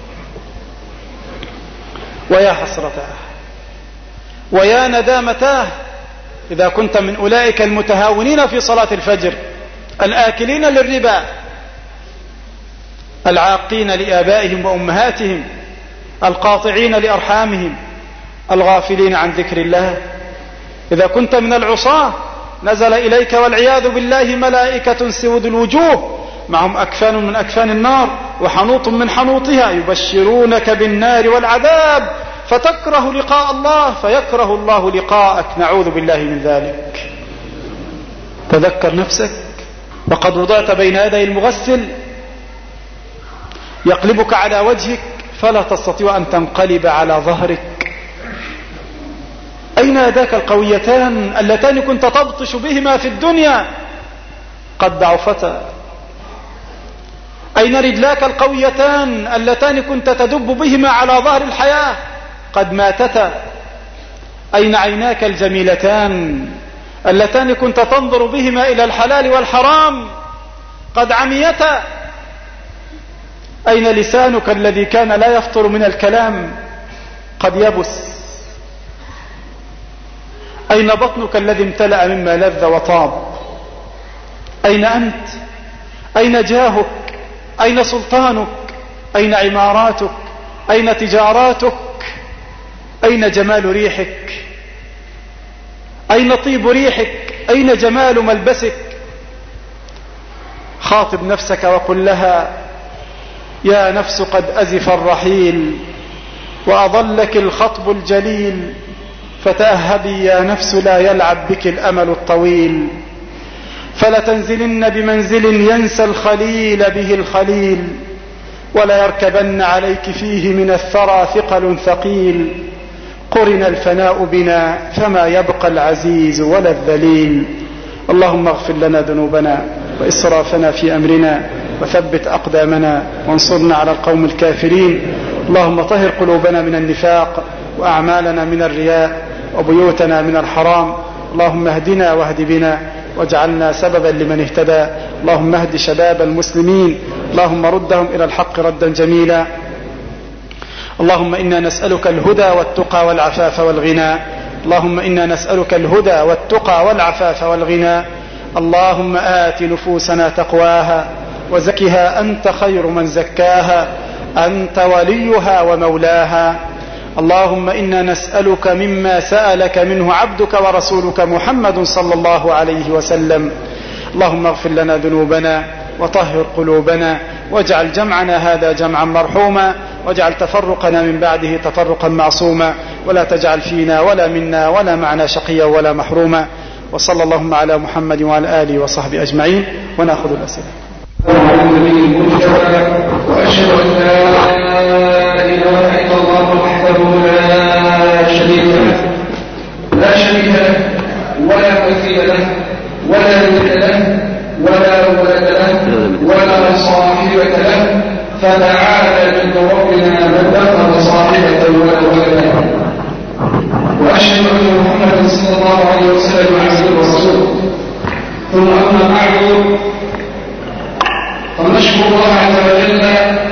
ويا حسرتاه ويا ندامتاه إذا كنت من أولئك المتهاونين في صلاة الفجر، الآكلين للربا، العاقين لآبائهم وأمهاتهم، القاطعين لأرحامهم، الغافلين عن ذكر الله. إذا كنت من العصاة نزل إليك والعياذ بالله ملائكة سود الوجوه معهم أكفان من أكفان النار وحنوط من حنوطها، يبشرونك بالنار والعذاب، فتكره لقاء الله فيكره الله لقاءك، نعوذ بالله من ذلك. تذكر نفسك وقد وضعت بين يدي المغسل يقلبك على وجهك فلا تستطيع أن تنقلب على ظهرك. أين يداك القويتان اللتان كنت تبطش بهما في الدنيا؟ قد ضعفتا. أين رجلاك القويتان اللتان كنت تدب بهما على ظهر الحياة؟ قد ماتتا. أين عيناك الجميلتان اللتان كنت تنظر بهما إلى الحلال والحرام؟ قد عميتا. أين لسانك الذي كان لا يفطر من الكلام؟ قد يبس. أين بطنك الذي امتلأ مما لذ وطاب؟ أين أنت؟ أين جاهك؟ أين سلطانك؟ أين عماراتك؟ أين تجاراتك؟ أين جمال ريحك؟ أين طيب ريحك؟ أين جمال ملبسك؟ خاطب نفسك وقل لها: يا نفس قد أزف الرحيل وأضلك الخطب الجليل، فتأهبي يا نفس لا يلعب بك الأمل الطويل، فلتنزلن بمنزل ينسى الخليل به الخليل، ولا يركبن عليك فيه من الثرى ثقل ثقيل، قرن الفناء بنا فما يبقى العزيز ولا الذليل. اللهم اغفر لنا ذنوبنا وإسرافنا في أمرنا وثبت أقدامنا وانصرنا على القوم الكافرين. اللهم طهر قلوبنا من النفاق وأعمالنا من الرياء وبيوتنا من الحرام. اللهم اهدنا واهد بنا واجعلنا سببا لمن اهتدى. اللهم اهد شباب المسلمين، اللهم ردهم إلى الحق ردا جميلا. اللهم إنا نسألك الهدى والتقى والعفاف والغنى. اللهم إنا نسألك الهدى والتقى والعفاف والغنى. اللهم آت نفوسنا تقواها وزكها أنت خير من زكاها، أنت وليها ومولاها. اللهم إنا نسألك مما سألك منه عبدك ورسولك محمد صلى الله عليه وسلم. اللهم اغفر لنا ذنوبنا وطهر قلوبنا، واجعل جمعنا هذا جمعا مرحوما، واجعل تفرقنا من بعده تفرقا معصوما، ولا تجعل فينا ولا منا ولا معنا شقيا ولا محروما. وصلى اللهم على محمد وعلى آله وصحبه أجمعين. ونأخذ الأسئلة. وأشهد أن لا إله إلا الله وحده لا شريك له لا شريك له ولا مثيل له ولا ند له ولا ولد له ولا صاحبة له، فتعالى من ربنا من اتخذ صاحبة ولا ولد. وأشهد أن محمدا صلى الله عليه وسلم عبده ورسوله. ثم أما بعد، فنشكر الله عز وجل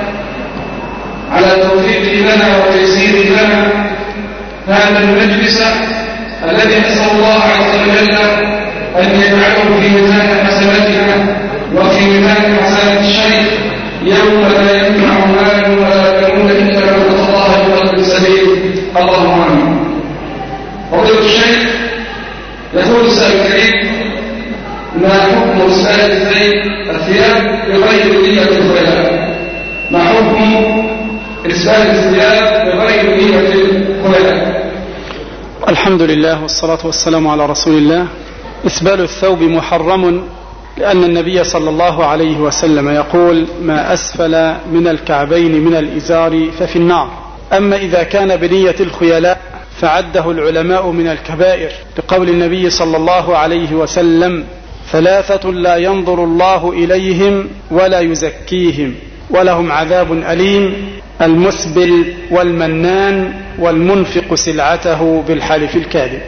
على توفيقه لنا وتيسيره لنا هذا المجلس الذي نسأل الله عز وجل أن يجعله في ميزان حسناتنا وفي ميزان حسنات الشيخ يوم لا ينفع مال ولا بنون إلا من أتى الله بقلب سليم. اللهم آمين. فضيلة الشيخ يقول السائل الكريم: ما حكم إسبال الثياب بغير نية الخيلاء؟ ما حكم إسبال الثياب بغير نية الخيلاء؟ الحمد لله والصلاة والسلام على رسول الله. إسبال الثوب محرم لأن النبي صلى الله عليه وسلم يقول: ما أسفل من الكعبين من الإزار ففي النار. أما إذا كان بنية الخيلاء فعده العلماء من الكبائر لقول النبي صلى الله عليه وسلم: ثلاثة لا ينظر الله إليهم ولا يزكيهم ولهم عذاب أليم: المسبل والمنان والمنفق سلعته بالحلف الكاذب.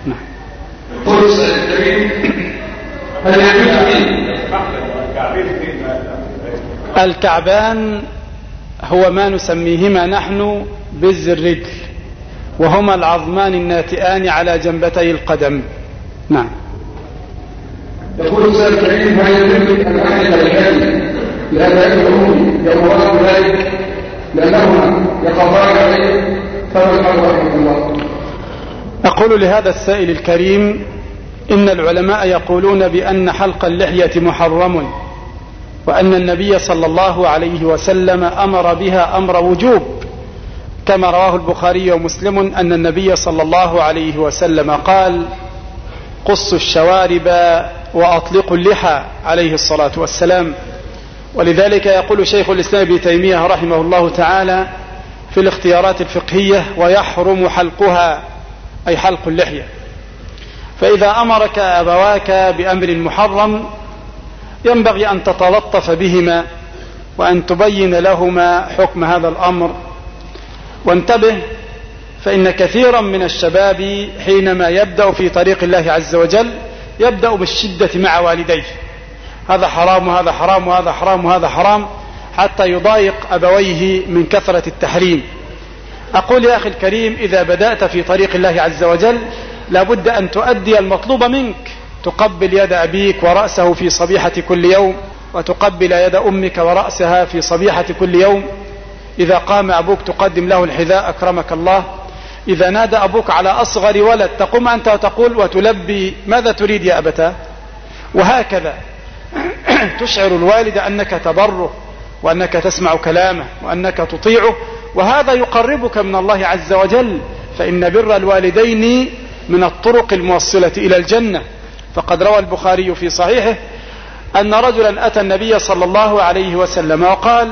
الكعبان هو ما نسميهما نحن بز الرجل، وهما العظمان الناتئان على جنبتي القدم. نعم. يقول السائل الكريم: هل يمكن أن أحدث الكلمة لأبناء العموم يأمران ذلك لأنهما يخافان عليه؟ فما الحل رحمه الله؟ أقول لهذا السائل الكريم: إن العلماء يقولون بأن حلق اللحية محرم، وأن النبي صلى الله عليه وسلم أمر بها أمر وجوب، كما رواه البخاري ومسلم أن النبي صلى الله عليه وسلم قال: قصوا الشوارب وأطلقوا اللحى عليه الصلاة والسلام. ولذلك يقول شيخ الإسلام ابن تيمية رحمه الله تعالى في الاختيارات الفقهية: ويحرم حلقها، أي حلق اللحية. فإذا أمرك أبواك بأمر محرم ينبغي أن تتلطف بهما وأن تبين لهما حكم هذا الأمر. وانتبه، فإن كثيرا من الشباب حينما يبدأ في طريق الله عز وجل يبدأ بالشدة مع والديه: هذا حرام وهذا حرام وهذا حرام وهذا حرام، حتى يضايق أبويه من كثرة التحريم. أقول يا أخي الكريم: إذا بدأت في طريق الله عز وجل لابد أن تؤدي المطلوب منك، تقبل يد أبيك ورأسه في صبيحة كل يوم، وتقبل يد أمك ورأسها في صبيحة كل يوم. إذا قام أبوك تقدم له الحذاء أكرمك الله. إذا نادى أبوك على أصغر ولد تقوم أنت وتقول وتلبي: ماذا تريد يا أبتاه؟ وهكذا تشعر الوالد أنك تبره وأنك تسمع كلامه وأنك تطيعه، وهذا يقربك من الله عز وجل، فإن بر الوالدين من الطرق الموصلة إلى الجنة. فقد روى البخاري في صحيحه أن رجلا أتى النبي صلى الله عليه وسلم وقال: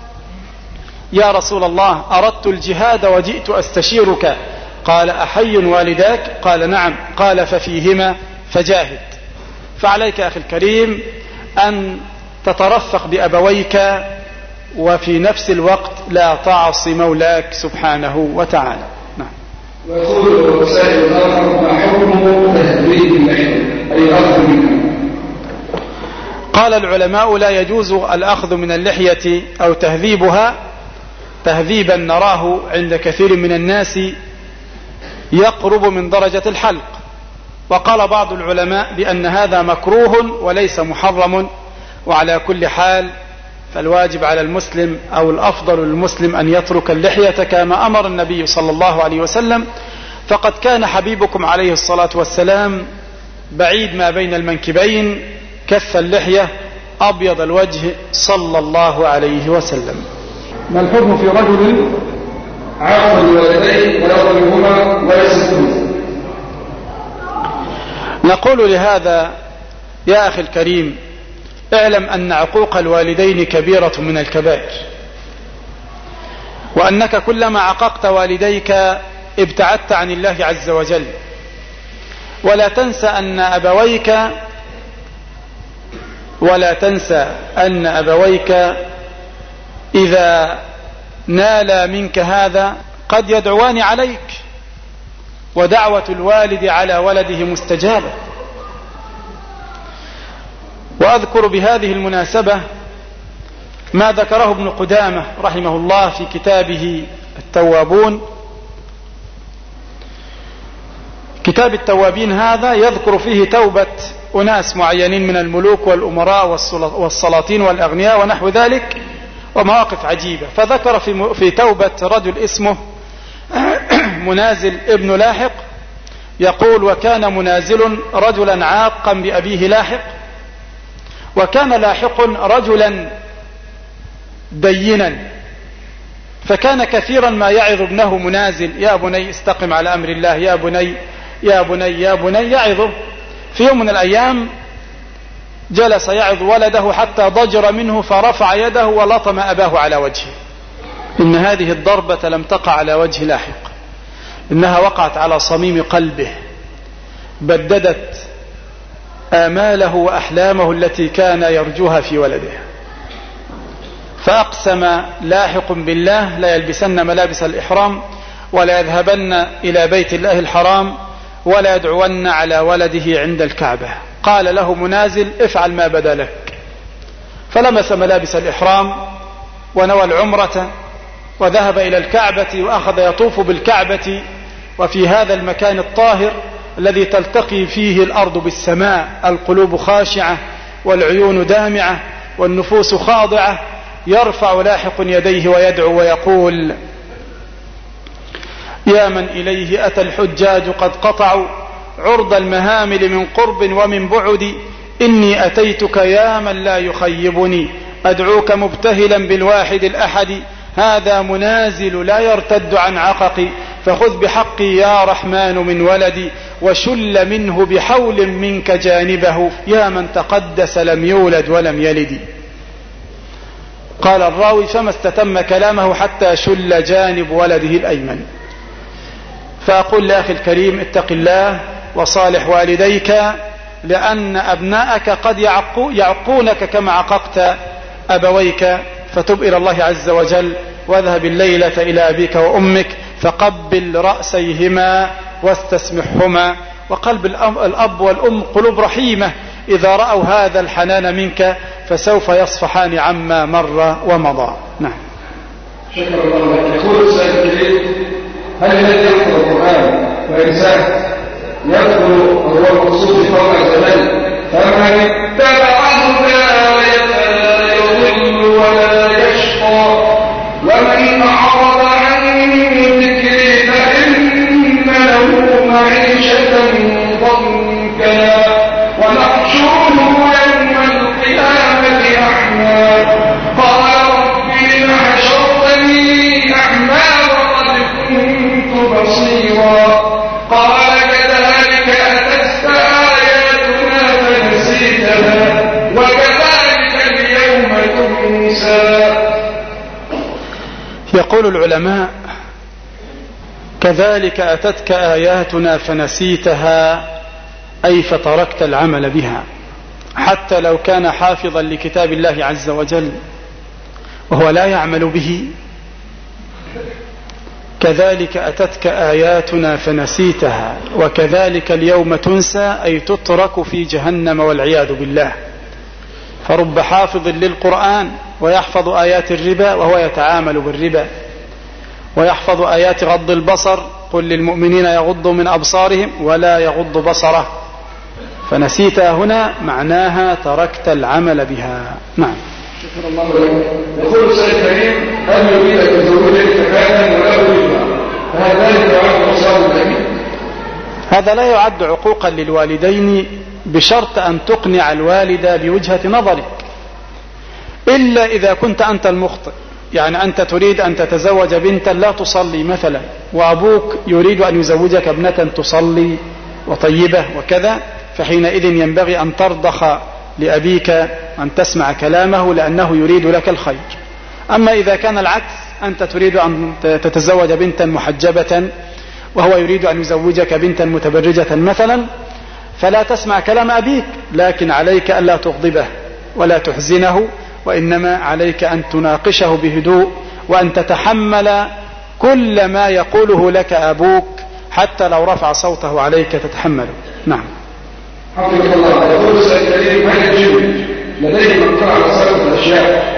يا رسول الله، أردت الجهاد وجئت أستشيرك. قال: أحي والداك؟ قال: نعم. قال: ففيهما فجاهد. فعليك أخي الكريم أن تترفق بأبويك، وفي نفس الوقت لا تعص مولاك سبحانه وتعالى. نعم. ويقول السائل الآخر: ما حكم تهذيب اللحية أي أخذ منها؟ قال العلماء: لا يجوز الأخذ من اللحية أو تهذيبها تهذيبا نراه عند كثير من الناس يقرب من درجة الحلق. وقال بعض العلماء بأن هذا مكروه وليس محرم. وعلى كل حال فالواجب على المسلم أو الأفضل للمسلم أن يترك اللحية كما أمر النبي صلى الله عليه وسلم، فقد كان حبيبكم عليه الصلاة والسلام بعيد ما بين المنكبين، كث اللحية، أبيض الوجه صلى الله عليه وسلم. ما الحكم في رجل عاق الوالدين ويضربهما ويسكتون؟ نقول لهذا: يا أخي الكريم، اعلم أن عقوق الوالدين كبيرة من الكبائر، وأنك كلما عققت والديك ابتعدت عن الله عز وجل. ولا تنسى أن أبويك ولا تنسى أن أبويك إذا نالا منك هذا قد يدعوان عليك، ودعوة الوالد على ولده مستجابة. وأذكر بهذه المناسبة ما ذكره ابن قدامة رحمه الله في كتابه التوابون. كتاب التوابين هذا يذكر فيه توبة أناس معينين من الملوك والأمراء والسلاطين والأغنياء ونحو ذلك، ومواقف عجيبة. فذكر في, في توبة رجل اسمه منازل ابن لاحق، يقول: وكان منازل رجلا عاقا بأبيه لاحق، وكان لاحق رجلا دينا، فكان كثيرا ما يعظ ابنه منازل: يا بني استقم على أمر الله، يا بني يا بني يا بني، يعظه. في يوم من الأيام جلس يعظ ولده حتى ضجر منه، فرفع يده ولطم أباه على وجهه. إن هذه الضربة لم تقع على وجه لاحق، إنها وقعت على صميم قلبه، بددت آماله وأحلامه التي كان يرجوها في ولده. فأقسم لاحق بالله: لا يلبسن ملابس الإحرام، ولا يذهبن إلى بيت الله الحرام، ولا يدعون على ولده عند الكعبة. قال له منازل: افعل ما بدا لك. فلبس ملابس الإحرام ونوى العمرة وذهب إلى الكعبة، وأخذ يطوف بالكعبة. وفي هذا المكان الطاهر الذي تلتقي فيه الأرض بالسماء، القلوب خاشعة والعيون دامعة والنفوس خاضعة، يرفع لاحق يديه ويدعو ويقول: يا من إليه أتى الحجاج قد قطعوا عرض المهامل من قرب ومن بعد، إني أتيتك يا من لا يخيبني، أدعوك مبتهلا بالواحد الأحد. هذا منازل لا يرتد عن عققي، فخذ بحقي يا رحمن من ولدي، وشل منه بحول منك جانبه، يا من تقدس لم يولد ولم يلد. قال الراوي: فما استتم كلامه حتى شل جانب ولده الأيمن. فأقول لأخي الكريم: اتق الله وصالح والديك، لأن أبناءك قد يعقونك كما عققت أبويك. فتب إلى الله عز وجل، واذهب الليلة إلى أبيك وأمك، فقبل رأسيهما واستسمحهما. وقلب الأب والأم قلوب رحيمة، إذا رأوا هذا الحنان منك فسوف يصفحان عما مر ومضى. نعم. شكرا الله. يقول السائل: هل الذي يحفظ القرآن وإنسان يدخل وهو المقصود فوق الزمان، فمن اتبع الهدى فلا يضل ولا يشقى، ومن أعرض عن ذكري فإن له معيشة ضنكا، ونحشره يوم القيامة أعمى، قال رب لم حشرتني أعمى وقد كنت بصيرا، قال كذلك أتتك آياتنا فنسيتها وكذلك اليوم تنسى. يقول العلماء: كذلك أتتك آياتنا فنسيتها، أي فتركت العمل بها، حتى لو كان حافظا لكتاب الله عز وجل وهو لا يعمل به. كذلك أتتك آياتنا فنسيتها وكذلك اليوم تنسى، أي تترك في جهنم والعياذ بالله. فرب حافظ للقرآن ويحفظ آيات الربا وهو يتعامل بالربا، ويحفظ آيات غض البصر: قل للمؤمنين يغضوا من أبصارهم ولا يغض بصره. فنسيتها هنا معناها تركت العمل بها. نعم. شكرا الله لك. يقول السيد الكريم: هل يريد أن يزوجك كفاءة ولا يريدها، فهل ذلك يعد عصام الأمين؟ هذا لا يعد عقوقا للوالدين، بشرط أن تقنع الوالد بوجهة نظرك، إلا إذا كنت أنت المخطئ. يعني أنت تريد أن تتزوج بنتا لا تصلي مثلا، وأبوك يريد أن يزوجك ابنة تصلي وطيبة وكذا، فحينئذ ينبغي أن ترضخ لأبيك أن تسمع كلامه، لأنه يريد لك الخير. أما إذا كان العكس، أنت تريد أن تتزوج بنتا محجبة وهو يريد أن يزوجك بنتا متبرجة مثلا، فلا تسمع كلام أبيك، لكن عليك ألا تغضبه ولا تحزنه، وإنما عليك أن تناقشه بهدوء، وأن تتحمل كل ما يقوله لك أبوك، حتى لو رفع صوته عليك تتحمله. نعم. حفظك الله. يقول السيد الكريم: هل الجن لديه من قرأ على صوت الأشياء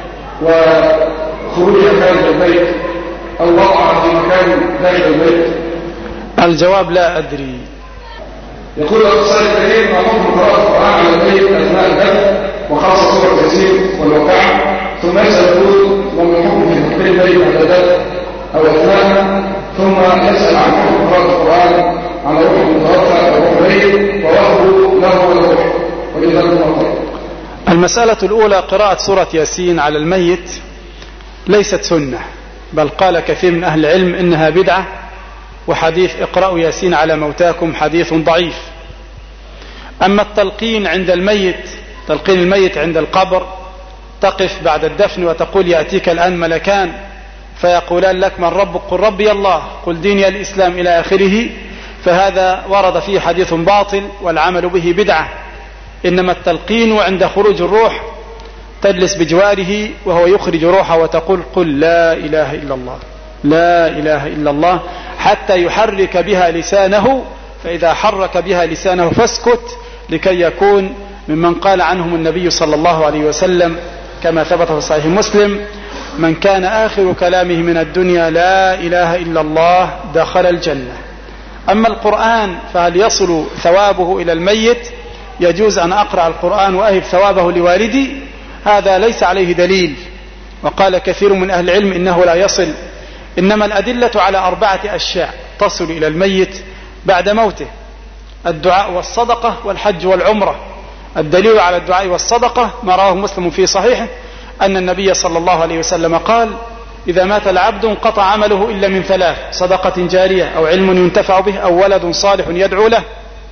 وخروجها خارج البيت أو وقع في مكان داخل البيت؟ الجواب: لا أدري. يقول الاختصار الكريم: ما حكم قراءة القرآن على الميت أثناء الدفن وخاصة سورة الياسين والواقعة؟ ثم يسأل يقول: وما الحكم في تكبير الميت بعد الدفن أو أثناءها؟ ثم يسأل عن حكم قراءة القرآن على روح المتوفى أو روح الميت ووهبه له ولا روح، ولذلك الله. المسألة الأولى: قراءة سورة ياسين على الميت ليست سنة، بل قال كثير من أهل العلم إنها بدعة، وحديث اقرأوا ياسين على موتاكم حديث ضعيف. أما التلقين عند الميت، تلقين الميت عند القبر، تقف بعد الدفن وتقول: يأتيك الآن ملكان فيقولان لك: من ربك؟ قل ربي الله، قل ديني الإسلام، إلى آخره، فهذا ورد فيه حديث باطل والعمل به بدعة. إنما التلقين عند خروج الروح، تجلس بجواره وهو يخرج روحه وتقول: قل لا إله إلا الله، لا إله إلا الله، حتى يحرك بها لسانه، فإذا حرك بها لسانه فاسكت، لكي يكون ممن قال عنهم النبي صلى الله عليه وسلم كما ثبت في صحيح مسلم: من كان آخر كلامه من الدنيا لا إله إلا الله دخل الجنة. أما القرآن فهل يصل ثوابه إلى الميت؟ يجوز أن أقرأ القرآن وأهب ثوابه لوالدي؟ هذا ليس عليه دليل، وقال كثير من أهل العلم إنه لا يصل. إنما الأدلة على أربعة أشياء تصل إلى الميت بعد موته: الدعاء والصدقة والحج والعمرة. الدليل على الدعاء والصدقة ما رواه مسلم في صحيحه أن النبي صلى الله عليه وسلم قال: إذا مات العبد انقطع عمله إلا من ثلاث: صدقة جارية أو علم ينتفع به أو ولد صالح يدعو له.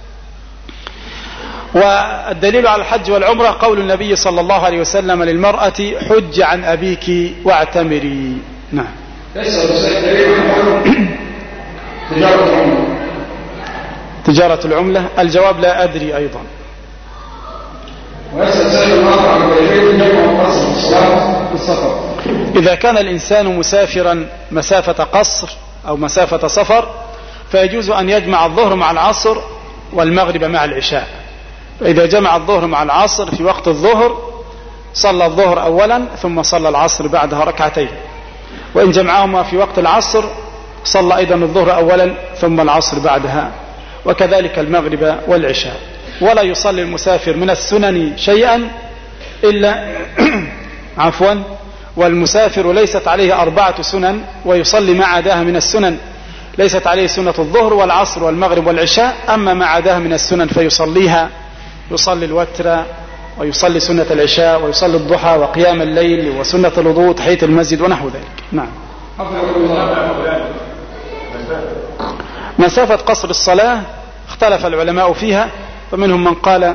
والدليل على الحج والعمرة قول النبي صلى الله عليه وسلم للمرأة: حج عن أبيك واعتمري. نعم. تجارة العملة. تجارة العملة، الجواب لا أدري أيضا. ويسأل سائل الآخر عن كيفية جمع القصر في الصلاة في السفر. إذا كان الإنسان مسافرا مسافة قصر أو مسافة سفر، فيجوز أن يجمع الظهر مع العصر والمغرب مع العشاء. فإذا جمع الظهر مع العصر في وقت الظهر صلى الظهر أولا ثم صلى العصر بعدها ركعتين، وإن جمعهما في وقت العصر صلى أيضا الظهر أولا ثم العصر بعدها، وكذلك المغرب والعشاء. ولا يصلي المسافر من السنن شيئا إلا عفوا والمسافر ليست عليه أربعة سنن ويصلي ما عداها من السنن. ليست عليه سنة الظهر والعصر والمغرب والعشاء، أما ما عداها من السنن فيصليها، يصلي الوتر ويصلي سنة العشاء ويصلي الضحى وقيام الليل وسنة الوضوء تحية المسجد ونحو ذلك. نعم. مسافة قصر الصلاة اختلف العلماء فيها، فمنهم من قال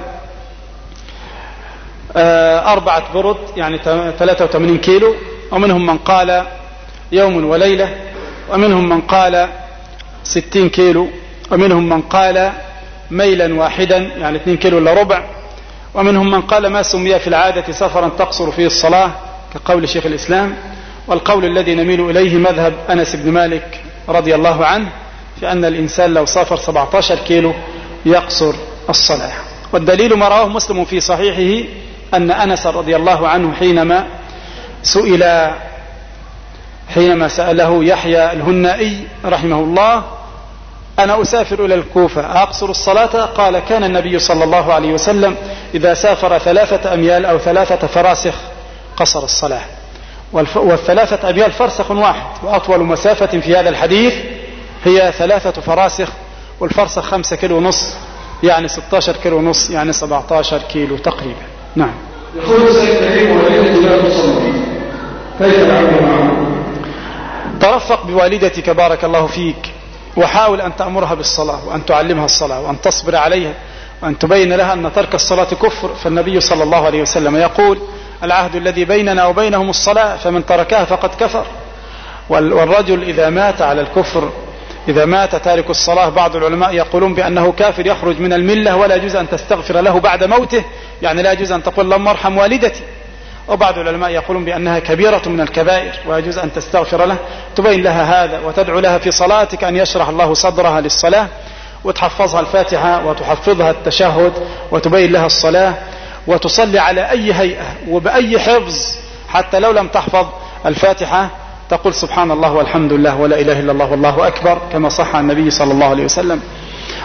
أربعة برد يعني ثلاثة وثمانين كيلو، ومنهم من قال يوم وليلة، ومنهم من قال ستين كيلو، ومنهم من قال ميلا واحدا يعني اثنين كيلو إلا ربع، ومنهم من قال ما سمي في العادة سفرا تقصر فيه الصلاة كقول شيخ الإسلام. والقول الذي نميل إليه مذهب أنس بن مالك رضي الله عنه في أن الإنسان لو سافر سبعة عشر كيلو يقصر الصلاة. والدليل ما رواه مسلم في صحيحه أن أنس رضي الله عنه حينما سئل حينما سأله يحيى الهنائي رحمه الله: أنا أسافر إلى الكوفة أقصر الصلاة؟ قال: كان النبي صلى الله عليه وسلم إذا سافر ثلاثة أميال أو ثلاثة فراسخ قصر الصلاة. والثلاثة أميال فرسخ واحد، وأطول مسافة في هذا الحديث هي ثلاثة فراسخ، والفرسخ خمسة كيلو ونص يعني ستة عشر كيلو ونص يعني سبعة عشر كيلو تقريبا. نعم. يقول سيد كريم: والدتي لا تصلي، كيف نعمل معها؟ ترفق بوالدتك بارك الله فيك، وحاول أن تأمرها بالصلاة وأن تعلمها الصلاة وأن تصبر عليها وأن تبين لها أن ترك الصلاة كفر. فالنبي صلى الله عليه وسلم يقول: العهد الذي بيننا وبينهم الصلاة، فمن تركها فقد كفر. والرجل إذا مات على الكفر، إذا مات تارك الصلاة، بعض العلماء يقولون بأنه كافر يخرج من الملة، ولا يجوز أن تستغفر له بعد موته، يعني لا يجوز أن تقول اللهم ارحم والدتي. وبعض العلماء يقولون بأنها كبيرة من الكبائر ويجوز أن تستغفر له، تبين لها هذا وتدعو لها في صلاتك أن يشرح الله صدرها للصلاة، وتحفظها الفاتحة وتحفظها التشهد وتبين لها الصلاة، وتصلي على أي هيئة وبأي حفظ، حتى لو لم تحفظ الفاتحة تقول سبحان الله والحمد لله ولا إله إلا الله والله أكبر كما صح عن النبي صلى الله عليه وسلم.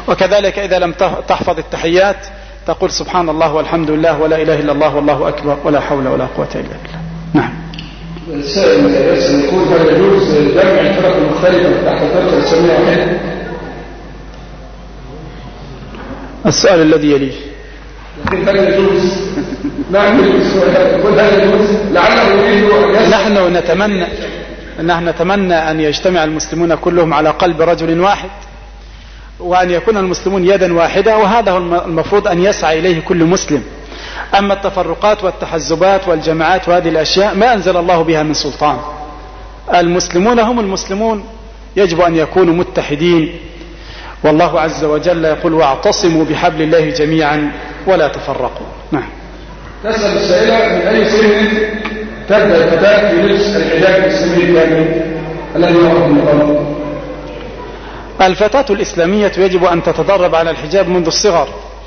وكذلك إذا لم تحفظ التحيات تقول سبحان الله والحمد لله ولا إله إلا الله والله أكبر ولا حول ولا قوة إلا بالله. نعم. السائل يسأل يقول هل يجوز جمع الفرق المختلفة تحت فرقة السمية واحدة؟ السؤال الذي يليه لكن هل يجوز؟ نعم يقول هل يجوز لعله يريد أن نحن نتمنى نحن نتمنى أن يجتمع المسلمون كلهم على قلب رجل واحد، وأن يكون المسلمون يدا واحدة، وهذا هو المفروض أن يسعى إليه كل مسلم. أما التفرقات والتحزبات والجماعات وهذه الأشياء ما أنزل الله بها من سلطان. المسلمون هم المسلمون، يجب أن يكونوا متحدين، والله عز وجل يقول واعتصموا بحبل الله جميعا ولا تفرقوا. نعم. تسأل السائلة من أي سن تبدأ الفتاة في لبس الحجاب الإسلامي الكامل الذي يعرف بالنقاب؟ الفتاة الإسلامية يجب أن تتدرب على الحجاب منذ الصغر،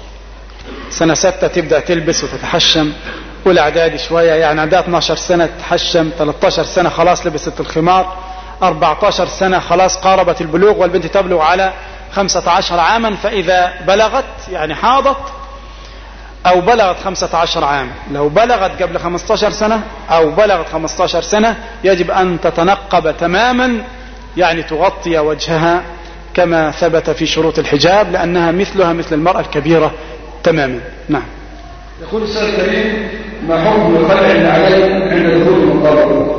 سنة ستة تبدأ تلبس وتتحشم، والأعداد شوية يعني عندها اثنتا عشرة سنة تتحشم، ثلاثة عشر سنة خلاص لبست الخمار، أربعة عشر سنة خلاص قاربت البلوغ، والبنت تبلغ على خمسة عشر عاما، فإذا بلغت يعني حاضت أو بلغت خمسة عشر عام، لو بلغت قبل خمسة عشر سنة أو بلغت خمسة عشر سنة يجب أن تتنقب تماما، يعني تغطي وجهها كما ثبت في شروط الحجاب، لأنها مثلها مثل المرأة الكبيرة تماما. نعم. يقول السائل الكريم ما حكم خلع النعلين عند دخول المقابر؟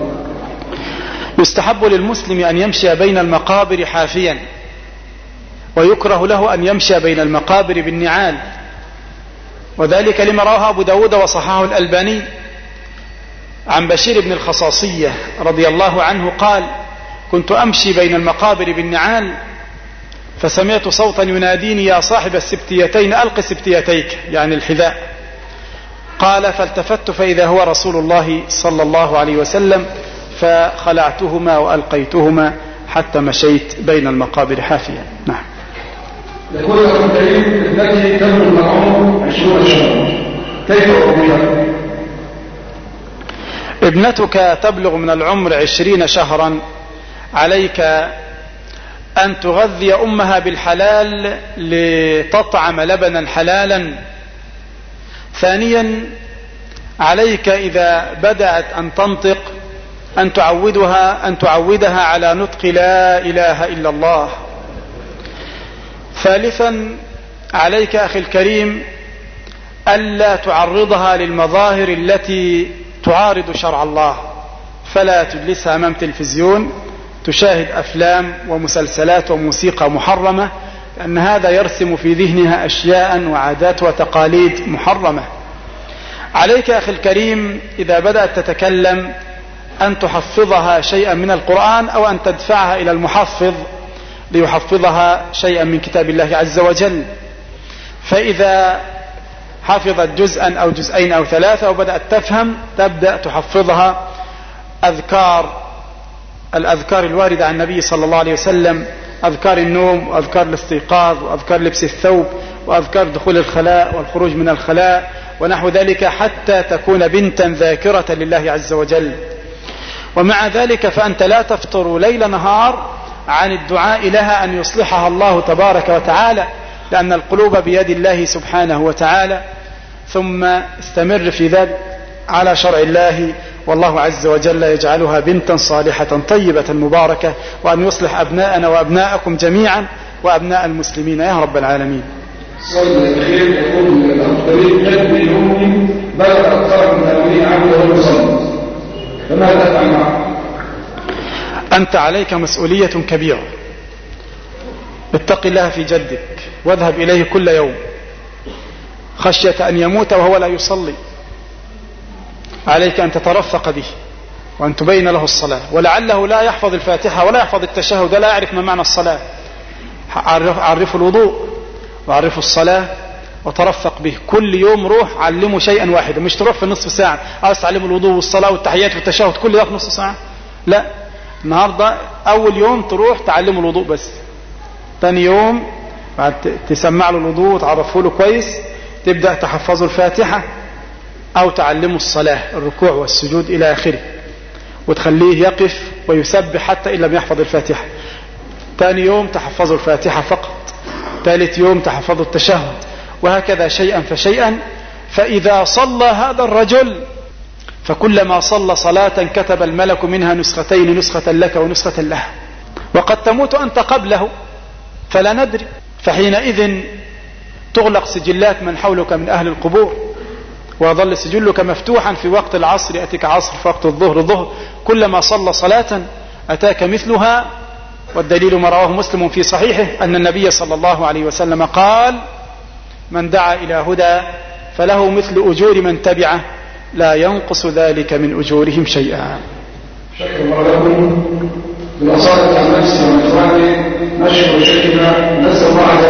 يستحب للمسلم أن يمشي بين المقابر حافيا، ويكره له أن يمشي بين المقابر بالنعال، وذلك لما رواه أبو داود وصححه الألباني عن بشير بن الخصاصية رضي الله عنه قال كنت أمشي بين المقابر بالنعال فسمعت صوتا يناديني يا صاحب السبتيتين ألق سبتيتيك، يعني الحذاء. قال فالتفت فإذا هو رسول الله صلى الله عليه وسلم، فخلعتهما وألقيتهما حتى مشيت بين المقابر حافيا. نعم. يقول أبو كريم ابنتي تبلغ من العمر عشرون شهرا، كيف أربيها؟ ابنتك تبلغ من العمر عشرين شهرا، عليك أن تغذي أمها بالحلال لتطعم لبنا حلالا. ثانيا عليك إذا بدأت أن تنطق أن تعودها أن تعودها على نطق لا إله إلا الله. ثالثا عليك أخي الكريم ألا تعرضها للمظاهر التي تعارض شرع الله، فلا تجلسها أمام تلفزيون تشاهد أفلام ومسلسلات وموسيقى محرمة، لأن هذا يرسم في ذهنها أشياء وعادات وتقاليد محرمة. عليك أخي الكريم إذا بدأت تتكلم أن تحفظها شيئا من القرآن، أو أن تدفعها إلى المحفظ ليحفظها شيئا من كتاب الله عز وجل. فإذا حفظت جزءا أو جزئين أو ثلاثة وبدأت تفهم تبدأ تحفظها أذكار الأذكار الواردة عن النبي صلى الله عليه وسلم، أذكار النوم وأذكار الاستيقاظ وأذكار لبس الثوب وأذكار دخول الخلاء والخروج من الخلاء ونحو ذلك، حتى تكون بنتا ذاكرة لله عز وجل. ومع ذلك فأنت لا تفتر ليل نهار عن الدعاء لها أن يصلحها الله تبارك وتعالى، لأن القلوب بيد الله سبحانه وتعالى. ثم استمر في ذلك على شرع الله، والله عز وجل يجعلها بنتا صالحة طيبة مباركة، وأن يصلح أبناءنا وأبناءكم جميعا وأبناء المسلمين يا رب العالمين. صلى الخير يقول الأفضلين جد يومي بلغ أكثر من أولين عبده والمصلي، فماذا تفعل معه؟ أنت عليك مسؤولية كبيرة، اتق الله في جدك واذهب إليه كل يوم خشية أن يموت وهو لا يصلي. عليك أن تترفق به وأن تبين له الصلاة، ولعله لا يحفظ الفاتحة ولا يحفظ التشهد ولا يعرف ما معنى الصلاة. عرفه الوضوء وعرفه الصلاة وترفق به كل يوم. روح علمه شيئا واحدا، مش تروح في نصف ساعة عاوز تعلمه الوضوء والصلاة والتحيات والتشهد كل ده في نصف ساعة، لا. النهاردة أول يوم تروح تعلمه الوضوء بس، ثاني يوم بعد تسمع له الوضوء وتعرفه له كويس تبدأ تحفظه الفاتحة أو تعلمه الصلاة الركوع والسجود إلى آخره، وتخليه يقف ويسبح حتى إن لم يحفظ الفاتحة. ثاني يوم تحفظه الفاتحة فقط، ثالث يوم تحفظ التشهد، وهكذا شيئا فشيئا. فإذا صلى هذا الرجل فكلما صلى صلاة كتب الملك منها نسختين، نسخة لك ونسخة له، وقد تموت أنت قبله فلا ندري، فحينئذ تغلق سجلات من حولك من أهل القبور، ويظل سجلك مفتوحا في وقت العصر يأتيك عصر، في وقت الظهر ظهر، كلما صلى صلاة أتاك مثلها. والدليل ما رواه مسلم في صحيحه أن النبي صلى الله عليه وسلم قال: من دعا إلى هدى فله مثل أجور من تبعه لا ينقص ذلك من أجورهم شيئا. شكرا الله لكم بالأصالة عن نفسي وإخواني. نشكر شيخنا، نسأل الله